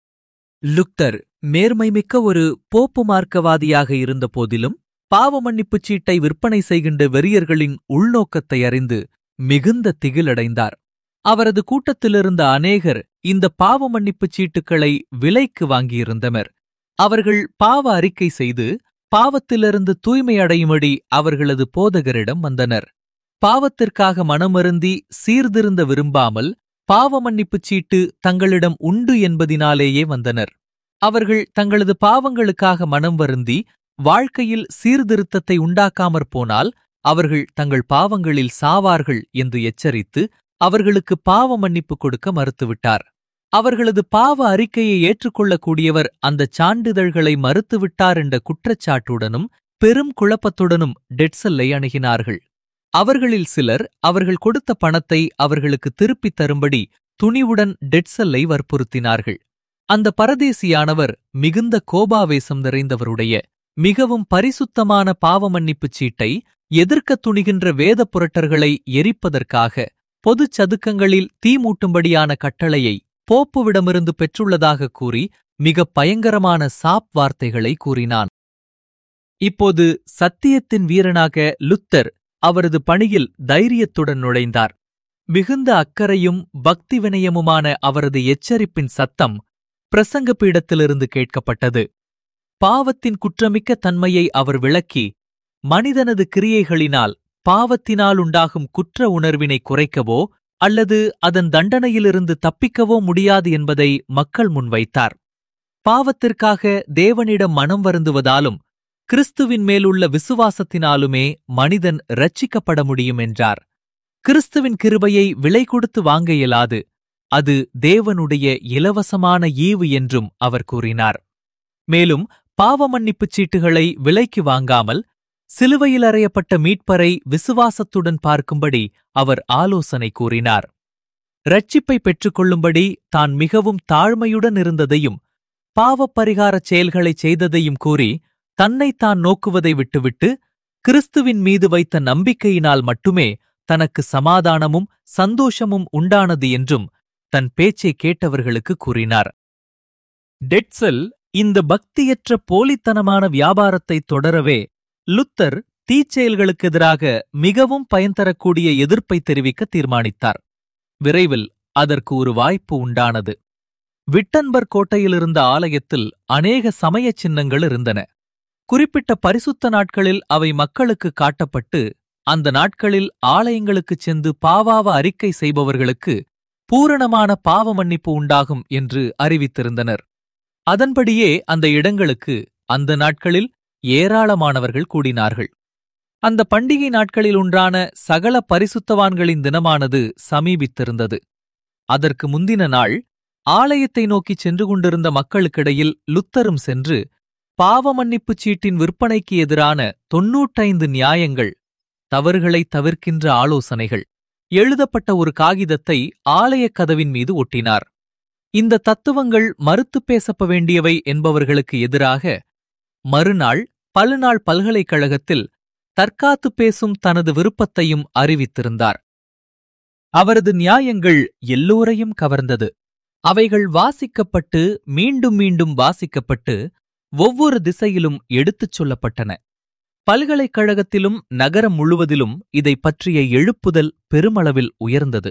லுத்தர் மேர்மைமிக்க ஒரு போப்பு மார்க்கவாதியாக இருந்த போதிலும் பாவ மன்னிப்புச் சீட்டை விற்பனை செய்கின்ற வெறியர்களின் உள்நோக்கத்தை அறிந்து மிகுந்த திகிலடைந்தார். அவரது கூட்டத்திலிருந்த அநேகர் இந்த பாவ மன்னிப்புச் சீட்டுக்களை விலைக்கு வாங்கியிருந்தனர். அவர்கள் பாவ அறிக்கை செய்து பாவத்திலிருந்து தூய்மையடையும்படி அவர்களது போதகரிடம் வந்தனர். பாவத்திற்காக மனமருந்தி சீர்திருந்த விரும்பாமல் பாவ மன்னிப்புச் சீட்டு தங்களிடம் உண்டு என்பதினாலேயே வந்தனர். அவர்கள் தங்களது பாவங்களுக்காக மனம் வருந்தி வாழ்க்கையில் சீர்திருத்தத்தை உண்டாக்காமற் போனால் அவர்கள் தங்கள் பாவங்களில் சாவார்கள் என்று எச்சரித்து அவர்களுக்கு பாவ மன்னிப்பு கொடுக்க மறுத்துவிட்டார். அவர்களது பாவ அறிக்கையை ஏற்றுக்கொள்ளக்கூடியவர் அந்தச் சான்றிதழ்களை மறுத்துவிட்டார் என்ற குற்றச்சாட்டுடனும் பெரும் குழப்பத்துடனும் டெட்செல்லை அணுகினார்கள். அவர்களில் சிலர் அவர்கள் கொடுத்த பணத்தை அவர்களுக்கு திருப்பித் தரும்படி துணிவுடன் டெட்செல்லை வற்புறுத்தினார்கள். அந்த பரதேசியானவர் மிகுந்த கோபாவேசம் நிறைந்தவருடைய மிகவும் பரிசுத்தமான பாவ மன்னிப்புச் சீட்டை எதிர்க்கத் துணிகின்ற வேத புரட்டர்களை எரிப்பதற்காக பொதுச் சதுக்கங்களில் தீ மூட்டும்படியான கட்டளையை போப்புவிடமிருந்து பெற்றுள்ளதாகக் கூறி மிகப் பயங்கரமான சாப் வார்த்தைகளை கூறினான். இப்போது சத்தியத்தின் வீரனாக லுத்தர் அவரது பணியில் தைரியத்துடன் நுழைந்தார். மிகுந்த அக்கறையும் பக்தி வினயமுமான அவரது எச்சரிப்பின் சத்தம் பிரசங்க பீடத்திலிருந்து கேட்கப்பட்டது. பாவத்தின் குற்றமிக்க தன்மையை அவர் விளக்கி, மனிதனது கிரியைகளினால் பாவத்தினாலுண்டாகும் குற்ற உணர்வினை குறைக்கவோ அல்லது அதன் தண்டனையிலிருந்து தப்பிக்கவோ முடியாது என்பதை மக்கள் முன்வைத்தார். பாவத்திற்காக தேவனிடம் மனம் வருந்துவதாலும் கிறிஸ்துவின் மேலுள்ள விசுவாசத்தினாலுமே மனிதன் இரட்சிக்கப்பட முடியும் என்றார். கிறிஸ்துவின் கிருபையை விலை கொடுத்து வாங்க இயலாது, அது தேவனுடைய இலவசமான ஈவு என்றும் அவர் கூறினார். மேலும் பாவ மன்னிப்புச் சீட்டுகளை விலைக்கு வாங்காமல் சிலுவையில் அறையப்பட்ட மீட்பரை விசுவாசத்துடன் பார்க்கும்படி அவர் ஆலோசனை கூறினார். இரட்சிப்பை பெற்றுக்கொள்ளும்படி தான் மிகவும் தாழ்மையுடன் இருந்ததையும் பாவப் பரிகாரச் செயல்களைச் செய்ததையும் கூறி தன்னைத்தான் நோக்குவதை விட்டுவிட்டு கிறிஸ்துவின் மீது வைத்த நம்பிக்கையினால் மட்டுமே தனக்கு சமாதானமும் சந்தோஷமும் உண்டானது என்றும் தன் பேச்சை கேட்டவர்களுக்கு கூறினார். டெட்செல் இந்த பக்தியற்ற போலித்தனமான வியாபாரத்தை தொடரவே லுத்தர் தீச்செயல்களுக்கு எதிராக மிகவும் பயன் தரக்கூடிய எதிர்ப்பை தெரிவிக்க தீர்மானித்தார். விரைவில் அதற்கு ஒரு வாய்ப்பு உண்டானது. விட்டன்பர்க் கோட்டையிலிருந்த ஆலயத்தில் அநேக சமய சின்னங்கள் இருந்தன. குறிப்பிட்ட பரிசுத்த நாட்களில் அவை மக்களுக்கு காட்டப்பட்டு அந்த நாட்களில் ஆலயங்களுக்குச் சென்று பாவாவ அறிக்கை செய்பவர்களுக்கு பூரணமான பாவ மன்னிப்பு உண்டாகும் என்று அறிவித்திருந்தனர். அதன்படியே அந்த இடங்களுக்கு அந்த நாட்களில் ஏராளமானவர்கள் கூடினார்கள். அந்த பண்டிகை நாட்களில் ஒன்றான சகல பரிசுத்தவான்களின் தினமானது சமீபித்திருந்தது. அதற்கு முந்தின நாள் ஆலயத்தை நோக்கிச் சென்று கொண்டிருந்த மக்களுக்கிடையில் லுத்தரும் சென்று பாவ மன்னிப்புச் சீட்டின் விற்பனைக்கு எதிரான தொன்னூற்றைந்து நியாயங்கள், தவறுகளை தவிர்க்கின்ற ஆலோசனைகள் எழுதப்பட்ட ஒரு காகிதத்தை ஆலயக் கதவின் மீது ஒட்டினார். இந்த தத்துவங்கள் மறுத்துப் பேசப்ப வேண்டியவை என்பவர்களுக்கு எதிராக மறுநாள் பல்நாள் பல்கலைக்கழகத்தில் தற்காத்துப் பேசும் தனது விருப்பத்தையும் அறிவித்திருந்தார். அவரது நியாயங்கள் எல்லோரையும் கவர்ந்தது. அவைகள் வாசிக்கப்பட்டு மீண்டும் மீண்டும் வாசிக்கப்பட்டு ஒவ்வொரு திசையிலும் எடுத்துச் சொல்லப்பட்டன. பல்கலைக்கழகத்திலும் நகரம் முழுவதிலும் இதைப் பற்றிய எழுப்புதல் பெருமளவில் உயர்ந்தது.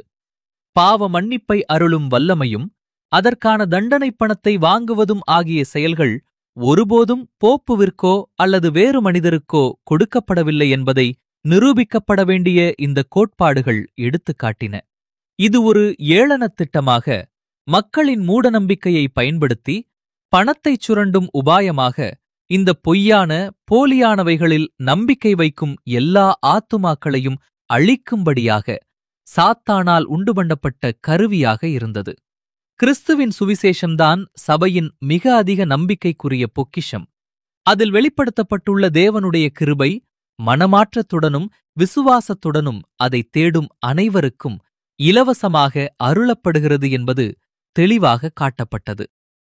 பாவ மன்னிப்பை அருளும் வல்லமையும் அதற்கான தண்டனைப் பணத்தை வாங்குவதும் ஆகிய செயல்கள் ஒருபோதும் போப்புவிற்கோ அல்லது வேறு மனிதருக்கோ கொடுக்கப்படவில்லை என்பதை நிரூபிக்கப்பட வேண்டிய இந்த கோட்பாடுகள் எடுத்துக்காட்டின. இது ஒரு ஏளனத் திட்டமாக, மக்களின் மூடநம்பிக்கையை பயன்படுத்தி பணத்தைச் சுரண்டும் உபாயமாக, இந்த பொய்யான போலியானவைகளில் நம்பிக்கை வைக்கும் எல்லா ஆத்துமாக்களையும் அழிக்கும்படியாக சாத்தானால் உண்டு பண்ணப்பட்ட கருவியாக இருந்தது. கிறிஸ்துவின் சுவிசேஷம்தான் சபையின் மிக அதிக நம்பிக்கைக்குரிய பொக்கிஷம். அதில் வெளிப்படுத்தப்பட்டுள்ள தேவனுடைய கிருபை மனமாற்றத்துடனும் விசுவாசத்துடனும் அதை தேடும் அனைவருக்கும் இலவசமாக அருளப்படுகிறது என்பது தெளிவாக காட்டப்பட்டது.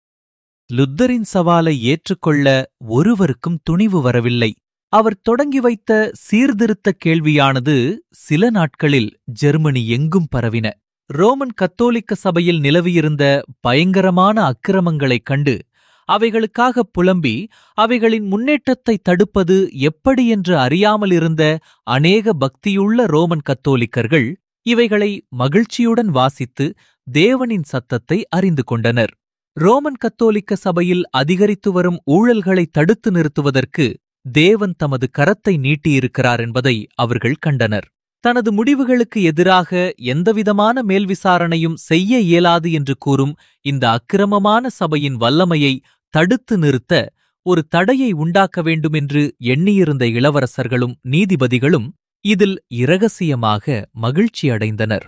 லுத்தரின் சவாலை ஏற்றுக்கொள்ள ஒருவருக்கும் துணிவு வரவில்லை. அவர் தொடங்கி வைத்த சீர்திருத்த கேள்வியானது சில நாட்களில் ஜெர்மனி எங்கும் பரவின. ரோமன் கத்தோலிக்க சபையில் நிலவியிருந்த பயங்கரமான அக்கிரமங்களைக் கண்டு அவைகளுக்காக புலம்பி அவைகளின் முன்னேற்றத்தை தடுப்பது எப்படி என்று அறியாமல் இருந்த அநேக பக்தியுள்ள ரோமன் கத்தோலிக்கர்கள் இவைகளை மகிழ்ச்சியுடன் வாசித்து தேவனின் சத்தத்தை அறிந்து கொண்டனர். ரோமன் கத்தோலிக்க சபையில் அதிகரித்து வரும் ஊழல்களை தடுத்து நிறுத்துவதற்கு தேவன் தமது கரத்தை நீட்டியிருக்கிறார் என்பதை அவர்கள் கண்டனர். தனது முடிவுகளுக்கு எதிராக எந்தவிதமான மேல்விசாரணையும் செய்ய இயலாது என்று கூறும் இந்த அக்கிரமமான சபையின் வல்லமையை தடுத்து நிறுத்த ஒரு தடையை உண்டாக்க வேண்டுமென்று எண்ணியிருந்த இளவரசர்களும் நீதிபதிகளும் இதில் இரகசியமாக மகிழ்ச்சியடைந்தனர்.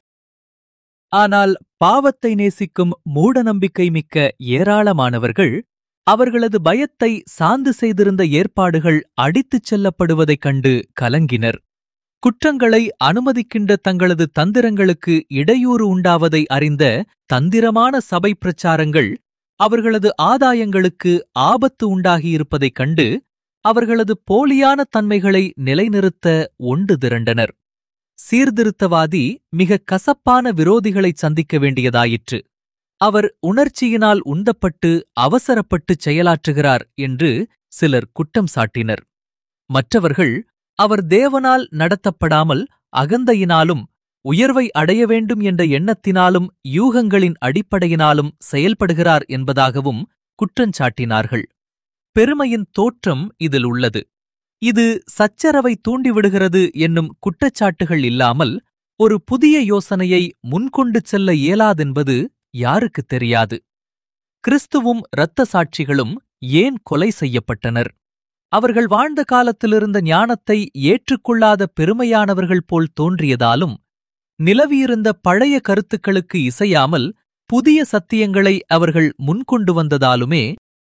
ஆனால் பாவத்தை நேசிக்கும் மூடநம்பிக்கை மிக்க ஏராளமானவர்கள் அவர்களது பயத்தை சாந்து செய்திருந்த ஏற்பாடுகள் அடித்துச் செல்லப்படுவதைக் கண்டு கலங்கினர். குற்றங்களை அனுமதிக்கின்ற தங்களது தந்திரங்களுக்கு இடையூறு உண்டாவதை அறிந்த தந்திரமான சபை பிரச்சாரங்கள் அவர்களது ஆதாயங்களுக்கு ஆபத்து உண்டாகியிருப்பதைக் கண்டு அவர்களது போலியான தன்மைகளை நிலைநிறுத்த ஒன்று திரண்டனர். சீர்திருத்தவாதி மிக கசப்பான விரோதிகளைச் சந்திக்க வேண்டியதாயிற்று. அவர் உணர்ச்சியினால் உந்தப்பட்டு அவசரப்பட்டுச் செயலாற்றுகிறார் என்று சிலர் குற்றம் சாட்டினர். மற்றவர்கள் அவர் தேவனால் நடத்தப்படாமல் அகந்தையினாலும் உயர்வை அடைய வேண்டும் என்ற எண்ணத்தினாலும் யூகங்களின் அடிப்படையினாலும் செயல்படுகிறார் என்பதாகவும் குற்றஞ்சாட்டினார்கள். பெருமையின் தோற்றம் இதில் உள்ளது. இது சச்சரவை தூண்டிவிடுகிறது என்னும் குற்றச்சாட்டுகள் இல்லாமல் ஒரு புதிய யோசனையை முன்கொண்டு செல்ல இயலாதென்பது யாருக்குத் தெரியாது. கிறிஸ்துவும் இரத்த சாட்சிகளும் ஏன் கொலை செய்யப்பட்டனர்? அவர்கள் வாழ்ந்த காலத்திலிருந்த ஞானத்தை ஏற்றுக்கொள்ளாத பெருமையானவர்கள் போல் தோன்றியதாலும் நிலவியிருந்த பழைய கருத்துக்களுக்கு இசையாமல் புதிய சத்தியங்களை அவர்கள் முன்கொண்டு வந்ததாலுமே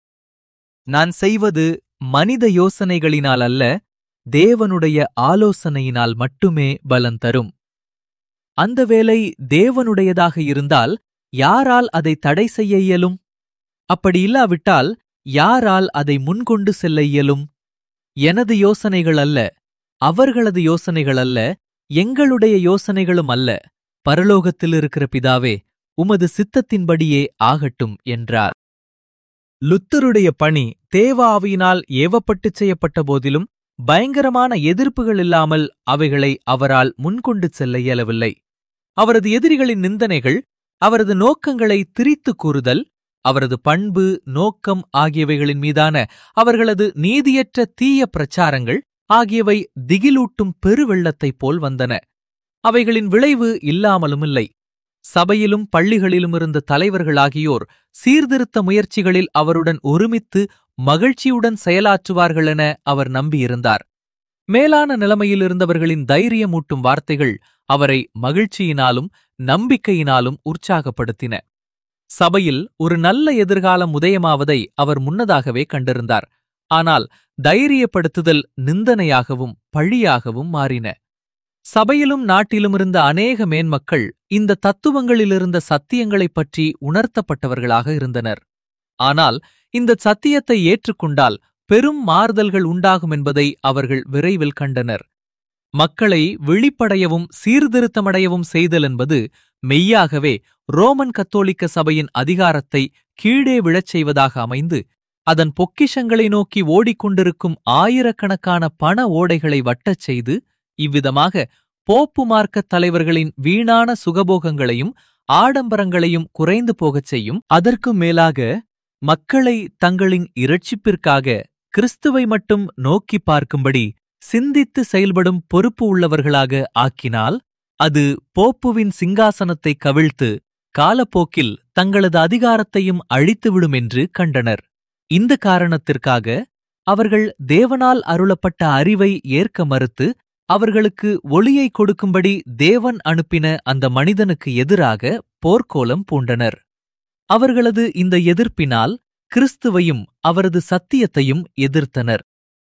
நான் செய்வது மனித யோசனைகளினால் அல்ல, தேவனுடைய ஆலோசனையினால் மட்டுமே பலன் தரும். அந்த வேலை தேவனுடையதாக இருந்தால் யாரால் அதை தடை செய்ய இயலும்? அப்படி இல்லாவிட்டால் யாரால் அதை முன்கொண்டு செல்ல இயலும்? எனது யோசனைகள் அல்ல, அவர்களது யோசனைகள் அல்ல, எங்களுடைய யோசனைகளும் அல்ல, பரலோகத்தில் இருக்கிற பிதாவே, உமது சித்தத்தின்படியே ஆகட்டும் என்றார். லுத்தருடைய பணி தேவ ஆவியினால் ஏவப்பட்டுச் செய்யப்பட்ட போதிலும் பயங்கரமான எதிர்ப்புகள் இல்லாமல் அவைகளை அவரால் முன்கொண்டு செல்ல இயலவில்லை. அவரது எதிரிகளின் நிந்தனைகள், அவரது நோக்கங்களை திரித்துக் கூறுதல், அவரது பண்பு, நோக்கம் ஆகியவைகளின் மீதான அவர்களது நீதியற்ற தீய பிரச்சாரங்கள் ஆகியவை திகிலூட்டும் பெருவெள்ளத்தைப் போல் வந்தன. அவைகளின் விளைவு இல்லாமலுமில்லை. சபையிலும் பள்ளிகளிலும் இருந்த தலைவர்களாகியோர் சீர்திருத்த முயற்சிகளில் அவருடன் ஒருமித்து மகிழ்ச்சியுடன் செயலாற்றுவார்களென அவர் நம்பியிருந்தார். மேலான நிலைமையில் இருந்தவர்களின் தைரியமூட்டும் வார்த்தைகள் அவரை மகிழ்ச்சியினாலும் நம்பிக்கையினாலும் உற்சாகப்படுத்தின. சபையில் ஒரு நல்ல எதிர்காலம் உதயமாவதை அவர் முன்னதாகவே கண்டிருந்தார். ஆனால் தைரியப்படுத்துதல் நிந்தனையாகவும் பழியாகவும் மாறின. சபையிலும் நாட்டிலும் இருந்த அநேக மேன்மக்கள் இந்த தத்துவங்களிலிருந்த சத்தியங்களைப் பற்றி உணர்த்தப்பட்டவர்களாக இருந்தனர். ஆனால் இந்த சத்தியத்தை ஏற்றுக்கொண்டால் பெரும் மாறுதல்கள் உண்டாகும் என்பதை அவர்கள் விரைவில் கண்டனர். மக்களை விழிப்படையவும் சீர்திருத்தமடையவும் செய்தல் என்பது மெய்யாகவே ரோமன் கத்தோலிக்க சபையின் அதிகாரத்தை கீழே விழச் செய்வதாக அமைந்து, அதன் பொக்கிஷங்களை நோக்கி ஓடிக்கொண்டிருக்கும் ஆயிரக்கணக்கான பண ஓடைகளை வட்டச் செய்து, இவ்விதமாக போப்பு மார்க்கத் தலைவர்களின் வீணான சுகபோகங்களையும் ஆடம்பரங்களையும் குறைந்து போகச் செய்யும். அதற்கும் மேலாக மக்களை தங்களின் இரட்சிப்பிற்காக கிறிஸ்துவை மட்டும் நோக்கி பார்க்கும்படி சிந்தித்து செயல்படும் பொறுப்பு உள்ளவர்களாக ஆக்கினால், அது போப்புவின் சிங்காசனத்தை கவிழ்த்து காலப்போக்கில் தங்களது அதிகாரத்தையும் அழித்துவிடும் என்று கண்டனர். இந்த காரணத்திற்காக அவர்கள் தேவனால் அருளப்பட்ட அறிவை ஏற்க மறுத்து, அவர்களுக்கு ஒளியை கொடுக்கும்படி தேவன் அனுப்பின அந்த மனிதனுக்கு எதிராக போர்க்கோலம் பூண்டனர். அவர்களது இந்த எதிர்ப்பினால் கிறிஸ்துவையும் அவரது சத்தியத்தையும் எதிர்த்தனர்.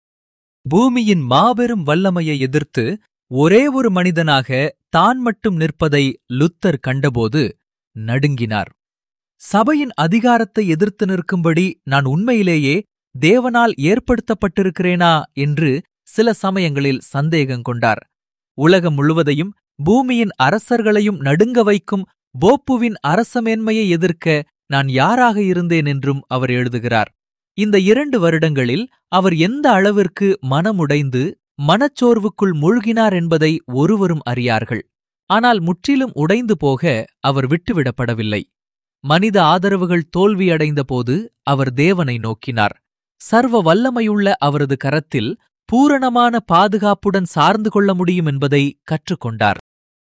பூமியின் மாபெரும் வல்லமையை எதிர்த்து ஒரே ஒரு மனிதனாக தான் மட்டும் நிற்பதை லுத்தர் கண்டபோது நடுங்கினார். சபையின் அதிகாரத்தை எதிர்த்து நிற்கும்படி நான் உண்மையிலேயே தேவனால் ஏற்படுத்தப்பட்டிருக்கிறேனா என்று சில சமயங்களில் சந்தேகம் கொண்டார். உலகம் முழுவதையும் பூமியின் அரசர்களையும் நடுங்க வைக்கும் போப்புவின் அரசமேன்மையை எதிர்க்க நான் யாராக இருந்தேன் என்றும் அவர் எழுதுகிறார். இந்த இரண்டு வருடங்களில் அவர் எந்த அளவிற்கு மனமுடைந்து மனச்சோர்வுக்குள் மூழ்கினார் என்பதை ஒருவரும் அறியார்கள். ஆனால் முற்றிலும் உடைந்து போக அவர் விட்டுவிடப்படவில்லை. மனித ஆதரவுகள் தோல்வியடைந்த போது அவர் தேவனை நோக்கினார். சர்வ வல்லமையுள்ள அவரது கரத்தில் பூரணமான பாதுகாப்புடன் சார்ந்து கொள்ள முடியும் என்பதை கற்றுக்கொண்டார்.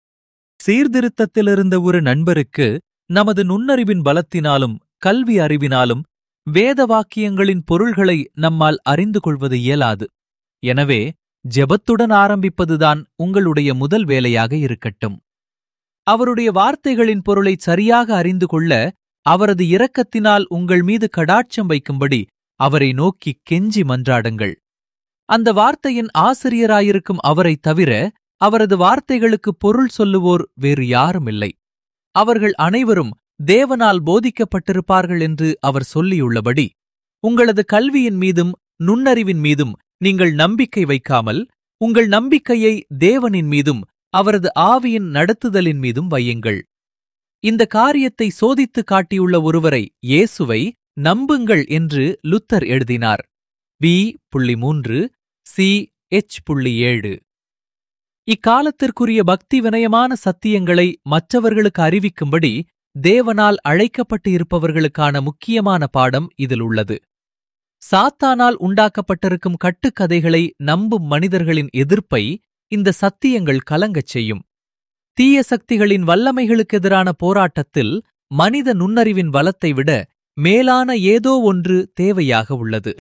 சீர்திருத்தத்திலிருந்த ஒரு நண்பருக்கு நமது நுண்ணறிவின் பலத்தினாலும் கல்வி அறிவினாலும் வேத வாக்கியங்களின் பொருள்களை நம்மால் அறிந்து கொள்வது இயலாது. எனவே ஜெபத்துடன் ஆரம்பிப்பதுதான் உங்களுடைய முதல் வேலையாக இருக்கட்டும். அவருடைய வார்த்தைகளின் பொருளை சரியாக அறிந்து கொள்ள அவரது இரக்கத்தினால் உங்கள் மீது கடாட்சம் வைக்கும்படி அவரை நோக்கி கெஞ்சி மன்றாடுங்கள். அந்த வார்த்தையின் ஆசிரியராயிருக்கும் அவரைத் தவிர அவரது வார்த்தைகளுக்கு பொருள் சொல்லுவோர் வேறு யாருமில்லை. அவர்கள் அனைவரும் தேவனால் போதிக்கப்பட்டிருப்பார்கள் என்று அவர் சொல்லியுள்ளபடி, உங்களது கல்வியின் மீதும் நுண்ணறிவின் மீதும் நீங்கள் நம்பிக்கை வைக்காமல் உங்கள் நம்பிக்கையை தேவனின் மீதும் அவரது ஆவியின் நடத்துதலின் மீதும் வையுங்கள். இந்த காரியத்தை சோதித்துக் காட்டியுள்ள ஒருவரை, இயேசுவை நம்புங்கள் என்று லுத்தர் எழுதினார். பி மூன்று சி எச் ஏழு. இக்காலத்திற்குரிய பக்தி வினயமான சத்தியங்களை மற்றவர்களுக்கு அறிவிக்கும்படி தேவனால் அழைக்கப்பட்டு இருப்பவர்களுக்கான முக்கியமான பாடம் இதில் உள்ளது. சாத்தானால் உண்டாக்கப்பட்டிருக்கும் கட்டுக்கதைகளை நம்பும் மனிதர்களின் எதிர்ப்பை இந்த சத்தியங்கள் கலங்கச் செய்யும். தீய சக்திகளின் வல்லமைகளுக்கெதிரான போராட்டத்தில் மனித நுண்ணறிவின் வளத்தை விட மேலான ஏதோ ஒன்று தேவையாக உள்ளது.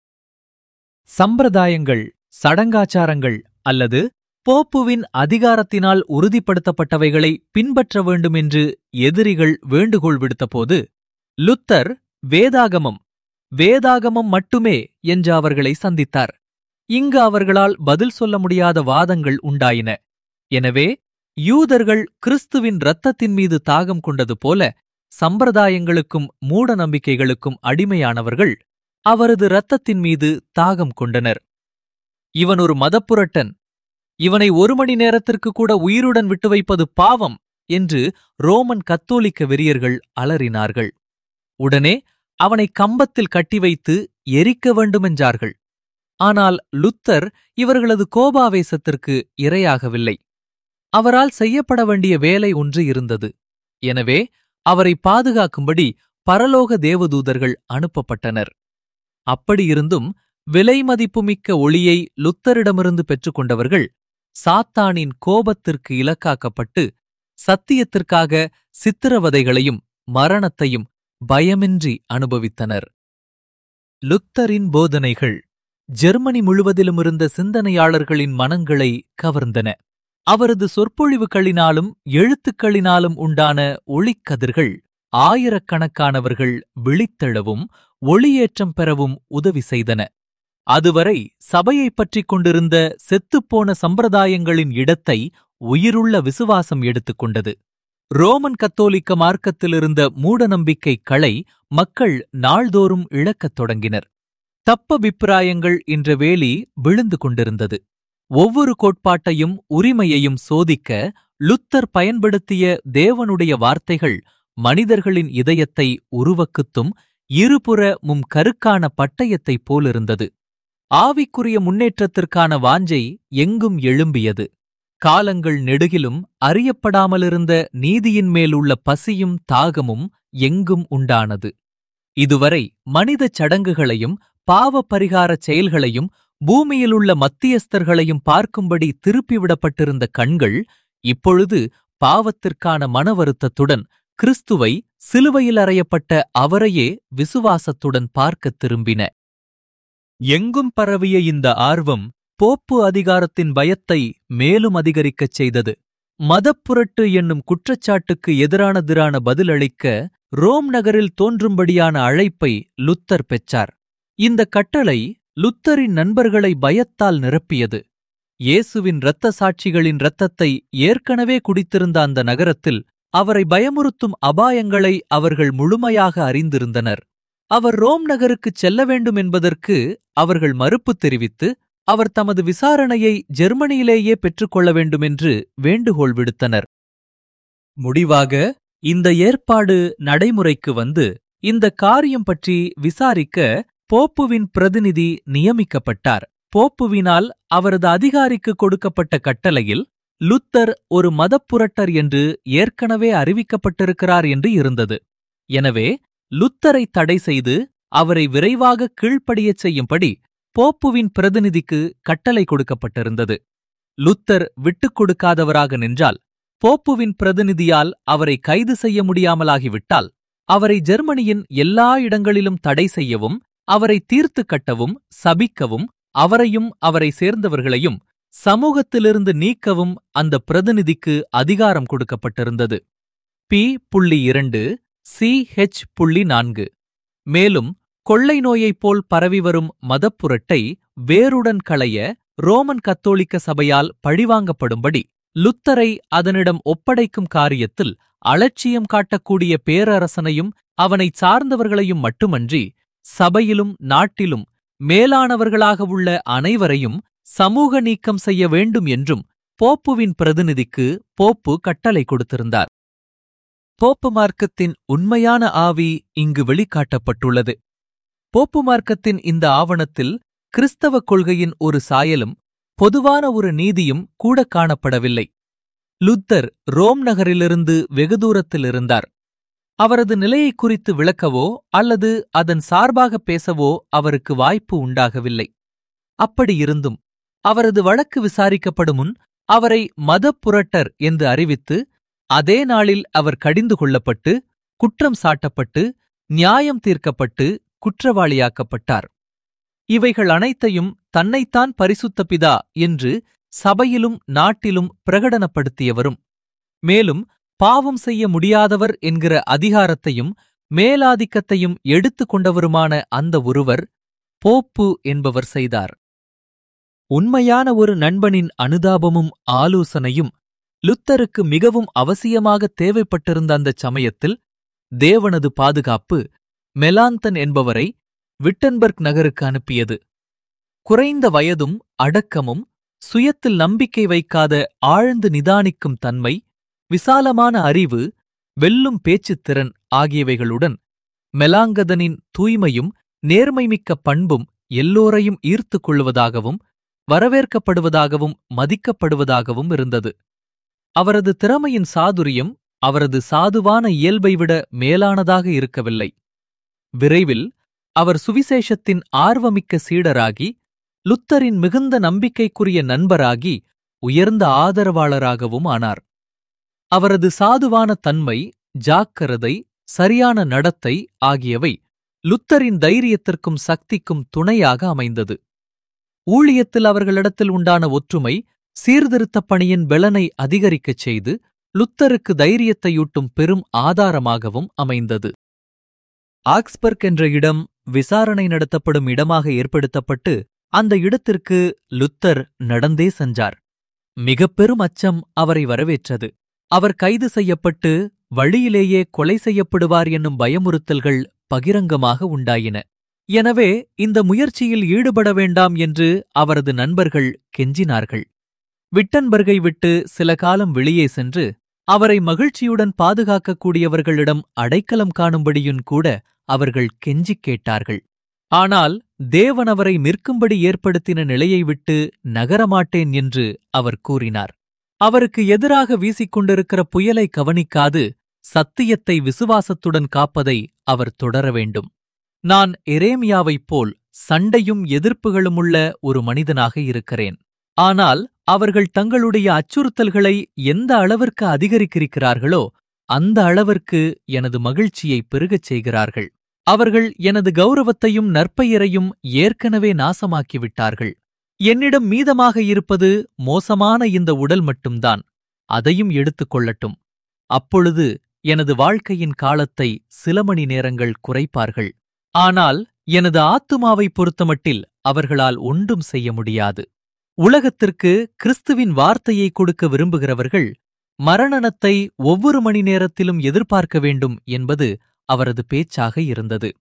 சம்பிரதாயங்கள், சடங்காச்சாரங்கள் அல்லது போப்புவின் அதிகாரத்தினால் உறுதிப்படுத்தப்பட்டவைகளை பின்பற்ற வேண்டும் என்று எதிரிகள் வேண்டுகோள் விடுத்தபோது, லுத்தர் வேதாகமம் வேதாகமம் மட்டுமே என்று அவர்களை சந்தித்தார். இங்கு அவர்களால் பதில் சொல்ல முடியாத வாதங்கள் உண்டாயின. எனவே யூதர்கள் கிறிஸ்துவின் இரத்தத்தின் மீது தாகம் கொண்டது போல சம்பிரதாயங்களுக்கும் மூட நம்பிக்கைகளுக்கும் அடிமையானவர்கள் அவரது இரத்தத்தின் மீது தாகம் கொண்டனர். இவன் ஒரு மதப்புரட்டன், இவனை ஒரு மணி நேரத்திற்கு கூட உயிருடன் விட்டு வைப்பது பாவம் என்று ரோமன் கத்தோலிக்க வெறியர்கள் அலறினார்கள். உடனே அவனை கம்பத்தில் கட்டி வைத்து எரிக்க வேண்டுமென்றார்கள். ஆனால் லுத்தர் இவர்களது கோபாவேசத்திற்கு இரையாகவில்லை. அவரால் செய்யப்பட வேண்டிய வேலை ஒன்று இருந்தது. எனவே அவரை பாதுகாக்கும்படி பரலோக தேவதூதர்கள் அனுப்பப்பட்டனர். அப்படியிருந்தும் விலைமதிப்புமிக்க ஒளியை லுத்தரிடமிருந்து பெற்றுக்கொண்டவர்கள் சாத்தானின் கோபத்திற்கு இலக்காக்கப்பட்டு சத்தியத்திற்காக சித்திரவதைகளையும் மரணத்தையும் பயமின்றி அனுபவித்தனர். லுத்தரின் போதனைகள் ஜெர்மனி முழுவதிலுமிருந்த சிந்தனையாளர்களின் மனங்களை கவர்ந்தன. அவரது சொற்பொழிவுகளினாலும் எழுத்துக்களினாலும் உண்டான ஒளிக்கதிர்கள் ஆயிரக்கணக்கானவர்கள் விழித்தெழவும் ஒளியேற்றம் பெறவும் உதவி செய்தன. அதுவரை சபையைப் பற்றிக் கொண்டிருந்த செத்துப்போன சம்பிரதாயங்களின் இடத்தை உயிருள்ள விசுவாசம் எடுத்துக்கொண்டது. ரோமன் கத்தோலிக்க மார்க்கத்திலிருந்த மூடநம்பிக்கை களை மக்கள் நாள்தோறும் இழக்கத் தொடங்கினர். தப்பபிப்பிராயங்கள் என்ற வேலி விழுந்து கொண்டிருந்தது. ஒவ்வொரு கோட்பாட்டையும் உரிமையையும் சோதிக்க லுத்தர் பயன்படுத்திய தேவனுடைய வார்த்தைகள் மனிதர்களின் இதயத்தை உருவக்குத்தும் இருபுற மும் கருக்கான பட்டயத்தைப் போலிருந்தது. ஆவிக்குரிய முன்னேற்றத்திற்கான வாஞ்சை எங்கும் எழும்பியது. காலங்கள் நெடுகிலும் அறியப்படாமலிருந்த நீதியின் மேலுள்ள பசியும் தாகமும் எங்கும் உண்டானது. இதுவரை மனிதச் சடங்குகளையும் பாவ பரிகாரச் செயல்களையும் பூமியிலுள்ள மத்தியஸ்தர்களையும் பார்க்கும்படி திருப்பிவிடப்பட்டிருந்த கண்கள் இப்பொழுது பாவத்திற்கான மனவருத்தத்துடன் கிறிஸ்துவை சிலுவையில் அறையப்பட்ட அவரையே விசுவாசத்துடன் பார்க்கத் திரும்பின. எங்கும் பரவிய இந்த ஆர்வம் போப்பு அதிகாரத்தின் பயத்தை மேலும் அதிகரிக்கச் செய்தது. மதப்புரட்டு என்னும் குற்றச்சாட்டுக்கு எதிரானதிரான பதிலளிக்க ரோம் நகரில் தோன்றும்படியான அழைப்பை லுத்தர் பெற்றார். இந்த கட்டளை லுத்தரின் நண்பர்களை பயத்தால் நிரப்பியது. இயேசுவின் இரத்த சாட்சிகளின் இரத்தத்தை ஏற்கனவே குடித்திருந்த அந்த நகரத்தில் அவரை பயமுறுத்தும் அபாயங்களை அவர்கள் முழுமையாக அறிந்திருந்தனர். அவர் ரோம் நகருக்குச் செல்ல வேண்டும் என்பதற்கு அவர்கள் மறுப்பு தெரிவித்து அவர் தமது விசாரணையை ஜெர்மனியிலேயே பெற்றுக்கொள்ள வேண்டுமென்று வேண்டுகோள் விடுத்தனர். முடிவாக இந்த ஏற்பாடு நடைமுறைக்கு வந்து இந்த காரியம் பற்றி விசாரிக்க போப்புவின் பிரதிநிதி நியமிக்கப்பட்டார். போப்புவினால் அவரது அதிகாரிக்கு கொடுக்கப்பட்ட கட்டளையில் லுத்தர் ஒரு மதப்புரட்டர் என்று ஏற்கனவே அறிவிக்கப்பட்டிருக்கிறார் என்று இருந்தது. எனவே லுத்தரை தடை செய்து அவரை விரைவாக கீழ்ப்படியச் செய்யும்படி போப்புவின் பிரதிநிதிக்கு கட்டளை கொடுக்கப்பட்டிருந்தது. லுத்தர் விட்டுக் கொடுக்காதவராக நின்றால், போப்புவின் பிரதிநிதியால் அவரை கைது செய்ய முடியாமலாகிவிட்டால், அவரை ஜெர்மனியின் எல்லா இடங்களிலும் தடை செய்யவும், அவரை தீர்த்து கட்டவும், சபிக்கவும், அவரையும் அவரை சேர்ந்தவர்களையும் சமூகத்திலிருந்து நீக்கவும் அந்த பிரதிநிதிக்கு அதிகாரம் கொடுக்கப்பட்டிருந்தது. பி புள்ளி இரண்டு சி ஹெச் புள்ளி நான்கு. மேலும் கொள்ளை நோயைப் போல் பரவிவரும் மதப்புரட்டை வேருடன் களைய ரோமன் கத்தோலிக்க சபையால் பழிவாங்கப்படும்படி லுத்தரை அதனிடம் ஒப்படைக்கும் காரியத்தில் அலட்சியம் காட்டக்கூடிய பேரரசனையும் அவனைச் சார்ந்தவர்களையும் மட்டுமன்றி சபையிலும் நாட்டிலும் மேலானவர்களாக உள்ள அனைவரையும் சமூக நீக்கம் செய்ய வேண்டும் என்றும் போப்புவின் பிரதிநிதிக்கு போப்பு கட்டளை கொடுத்திருந்தார். போப்பு மார்க்கத்தின் உண்மையான ஆவி இங்கு வெளிக்காட்டப்பட்டுள்ளது. போப்பு மார்க்கத்தின் இந்த ஆவணத்தில் கிறிஸ்தவ கொள்கையின் ஒரு சாயலும் பொதுவான ஒரு நீதியும் கூட காணப்படவில்லை. லுத்தர் ரோம் நகரிலிருந்து வெகு தூரத்தில் இருந்தார். அவரது நிலையை குறித்து விளக்கவோ அல்லது அதன் சார்பாக பேசவோ அவருக்கு வாய்ப்பு உண்டாகவில்லை. அப்படியிருந்தும் அவரது வழக்கு விசாரிக்கப்படும் முன் அவரை மதப்புரட்டர் என்று அறிவித்து அதே நாளில் அவர் கடிந்து கொள்ளப்பட்டு குற்றம் சாட்டப்பட்டு நியாயம் தீர்க்கப்பட்டு குற்றவாளியாக்கப்பட்டார். இவைகள் அனைத்தையும் தன்னைத்தான் பரிசுத்த பிதா என்று சபையிலும் நாட்டிலும் பிரகடனப்படுத்தியவரும், மேலும் பாவம் செய்ய முடியாதவர் என்கிற அதிகாரத்தையும் மேலாதிக்கத்தையும் எடுத்துக் கொண்டவருமான அந்த ஒருவர் போப்பு என்பவர் செய்தார். உண்மையான ஒரு நண்பனின் அனுதாபமும் ஆலோசனையும் லுத்தருக்கு மிகவும் அவசியமாக தேவைப்பட்டிருந்த அந்தச் சமயத்தில் தேவனது பாதுகாப்பு மெலாந்தன் என்பவரை விட்டன்பர்க் நகருக்கு அனுப்பியது. குறைந்த வயதும் அடக்கமும் சுயத்தில் நம்பிக்கை வைக்காத ஆழ்ந்து நிதானிக்கும் தன்மை, விசாலமான அறிவு, வெல்லும் பேச்சுத்திறன் ஆகியவைகளுடன் மெலாங்கதனின் தூய்மையும் நேர்மைமிக்க பண்பும் எல்லோரையும் ஈர்த்துக் கொள்வதாகவும் வரவேற்கப்படுவதாகவும் மதிக்கப்படுவதாகவும் இருந்தது. அவரது திறமையின் சாதுரியம் அவரது சாதுவான இயல்பை விட மேலானதாக இருக்கவில்லை. விரைவில் அவர் சுவிசேஷத்தின் ஆர்வமிக்க சீடராகி, லுத்தரின் மிகுந்த நம்பிக்கைக்குரிய நண்பராகி, உயர்ந்த ஆதரவாளராகவும் ஆனார். அவரது சாதுவான தன்மை, ஜாக்கிரதை, சரியான நடத்தை ஆகியவை லுத்தரின் தைரியத்திற்கும் சக்திக்கும் துணையாக அமைந்தது. ஊழியத்தில் அவர்களிடத்தில் உண்டான ஒற்றுமை சீர்திருத்தப் பணியின் பெலனை அதிகரிக்கச் செய்து லுத்தருக்கு தைரியத்தையூட்டும் பெரும் ஆதாரமாகவும் அமைந்தது. ஆக்ஸ்பர்க் என்ற இடம் விசாரணை நடத்தப்படும் இடமாக ஏற்படுத்தப்பட்டு அந்த இடத்திற்கு லுத்தர் நடந்தே சென்றார். மிகப் பெரும் அச்சம் அவரை வரவேற்றது. அவர் கைது செய்யப்பட்டு வழியிலேயே கொலை செய்யப்படுவார் என்னும் பயமுறுத்தல்கள் பகிரங்கமாக உண்டாயின. எனவே இந்த முயற்சியில் ஈடுபட வேண்டாம் என்று அவரது நண்பர்கள் கெஞ்சினார்கள். விட்டன்பர்கை விட்டு சில காலம் வெளியே சென்று அவரை மகிழ்ச்சியுடன் பாதுகாக்கக்கூடியவர்களிடம் அடைக்கலம் காணும்படியும் கூட அவர்கள் கெஞ்சிக் கேட்டார்கள். ஆனால் தேவன் அவரை நிற்கும்படி ஏற்படுத்தின நிலையை விட்டு நகரமாட்டேன் என்று அவர் கூறினார். அவருக்கு எதிராக வீசிக்கொண்டிருக்கிற புயலை கவனிக்காது சத்தியத்தை விசுவாசத்துடன் காப்பதை அவர் தொடர வேண்டும். நான் எரேமியாவைப் போல் சண்டையும் எதிர்ப்புகளுமுள்ள ஒரு மனிதனாக இருக்கிறேன். ஆனால் அவர்கள் தங்களுடைய அச்சுறுத்தல்களை எந்த அளவிற்கு அதிகரிக்கிறார்களோ அந்த அளவிற்கு எனது மகிழ்ச்சியை பெருகச் செய்கிறார்கள். அவர்கள் எனது கௌரவத்தையும் நற்பெயரையும் ஏற்கனவே நாசமாக்கிவிட்டார்கள். என்னிடம் மீதமாக இருப்பது மோசமான இந்த உடல் மட்டும்தான். அதையும் எடுத்துக் கொள்ளட்டும். அப்பொழுது எனது வாழ்க்கையின் காலத்தை சில மணி நேரங்கள் குறைப்பார்கள். ஆனால் எனது ஆத்துமாவைப் பொறுத்தமட்டில் அவர்களால் ஒன்றும் செய்ய முடியாது. உலகத்திற்கு கிறிஸ்துவின் வார்த்தையை கொடுக்க விரும்புகிறவர்கள் மரணத்தை ஒவ்வொரு மணி நேரத்திலும் எதிர்பார்க்க வேண்டும் என்பது அவரது பேச்சாக இருந்தது.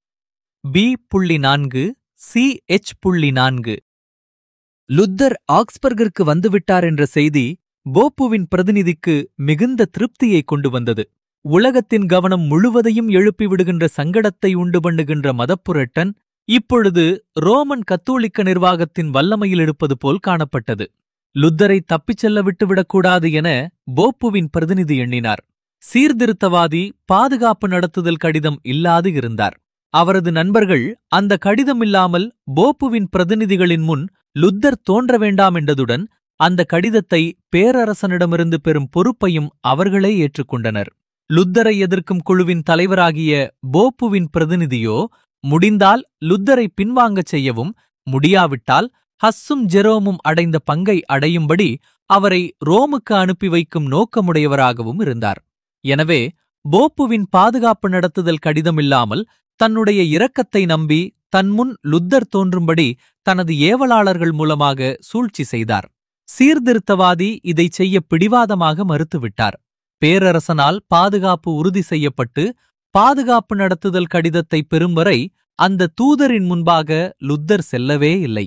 பி புள்ளி நான்கு சி எச் புள்ளி நான்கு லுத்தர் ஆக்ஸ்பர்கிற்கு வந்துவிட்டார் என்ற செய்தி போப்புவின் பிரதிநிதிக்கு மிகுந்த திருப்தியை கொண்டு வந்தது. உலகத்தின் கவனம் முழுவதையும் எழுப்பிவிடுகின்ற சங்கடத்தை உண்டு பண்ணுகின்ற மதப்புரட்டன் இப்பொழுது ரோமன் கத்தோலிக்க நிர்வாகத்தின் வல்லமையில் இருப்பது போல் காணப்பட்டது. லுத்தரை தப்பிச் செல்ல விட்டுவிடக்கூடாது என போப்புவின் பிரதிநிதி எண்ணினார். சீர்திருத்தவாதி பாதுகாப்பு நடத்துதல் கடிதம் இல்லாது இருந்தார். அவரது நண்பர்கள் அந்த கடிதம் இல்லாமல் போப்புவின் பிரதிநிதிகளின் முன் லுத்தர் தோன்ற வேண்டாம் என்றதுடன் அந்த கடிதத்தை பேரரசனிடமிருந்து பெறும் பொறுப்பையும் அவர்களே ஏற்றுக்கொண்டனர். லுத்தரை எதிர்க்கும் குழுவின் தலைவராகிய போப்புவின் பிரதிநிதியோ முடிந்தால் லுத்தரை பின்வாங்கச் செய்யவும், முடியாவிட்டால் ஹஸ்ஸும் ஜெரோமும் அடைந்த பங்கை அடையும்படி அவரை ரோமுக்கு அனுப்பி வைக்கும் நோக்கமுடையவராகவும் இருந்தார். எனவே போப்புவின் பாதுகாப்பு நடத்துதல் கடிதமில்லாமல் தன்னுடைய இரக்கத்தை நம்பி தன்முன் லுத்தர் தோன்றும்படி தனது ஏவலாளர்கள் மூலமாக சூழ்ச்சி செய்தார். சீர்திருத்தவாதி இதைச் செய்ய பிடிவாதமாக மறுத்துவிட்டார். பேரரசனால் பாதுகாப்பு உறுதி செய்யப்பட்டு பாதுகாப்பு நடத்துதல் கடிதத்தை பெறும் வரை அந்த தூதரின் முன்பாக லுத்தர் செல்லவே இல்லை.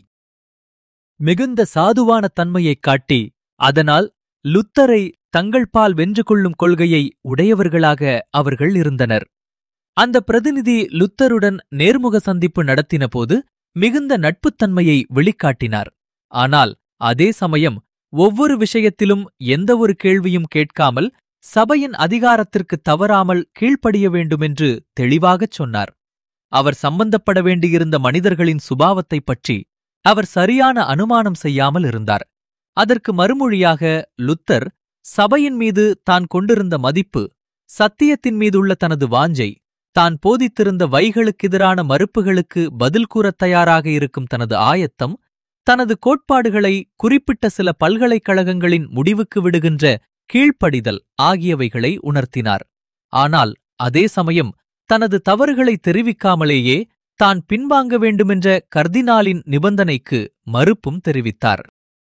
மிகுந்த சாதுவான தன்மையைக் காட்டி அதனால் லுத்தரை தங்கள் பால் வென்று கொள்ளும் கொள்கையை உடையவர்களாக அவர்கள் இருந்தனர். அந்த பிரதிநிதி லுத்தருடன் நேர்முக சந்திப்பு நடத்தினபோது மிகுந்த நட்புத்தன்மையை வெளிக்காட்டினார். ஆனால் அதே சமயம் ஒவ்வொரு விஷயத்திலும் எந்தவொரு கேள்வியும் கேட்காமல் சபையின் அதிகாரத்திற்கு தவறாமல் கீழ்ப்படிய வேண்டுமென்று தெளிவாகச் சொன்னார். அவர் சம்பந்தப்பட வேண்டியிருந்த மனிதர்களின் சுபாவத்தைப் பற்றி அவர் சரியான அனுமானம் செய்யாமல் இருந்தார். அதற்கு மறுமொழியாக லுத்தர் சபையின் மீது தான் கொண்டிருந்த மதிப்பு, சத்தியத்தின் மீதுள்ள தனது வாஞ்சை, தான் போதித்திருந்த வைகளுக்கெதிரான மறுப்புகளுக்கு பதில் கூறத் தயாராக இருக்கும் தனது ஆயத்தம், தனது கோட்பாடுகளை குறிப்பிட்ட சில பல்கலைக்கழகங்களின் முடிவுக்கு விடுகின்ற கீழ்ப்படிதல் ஆகியவைகளை உணர்த்தினார். ஆனால் அதே சமயம் தனது தவறுகளை தெரிவிக்காமலேயே தான் பின்வாங்க வேண்டுமென்ற கர்தினாலின் நிபந்தனைக்கு மறுப்பும் தெரிவித்தார்.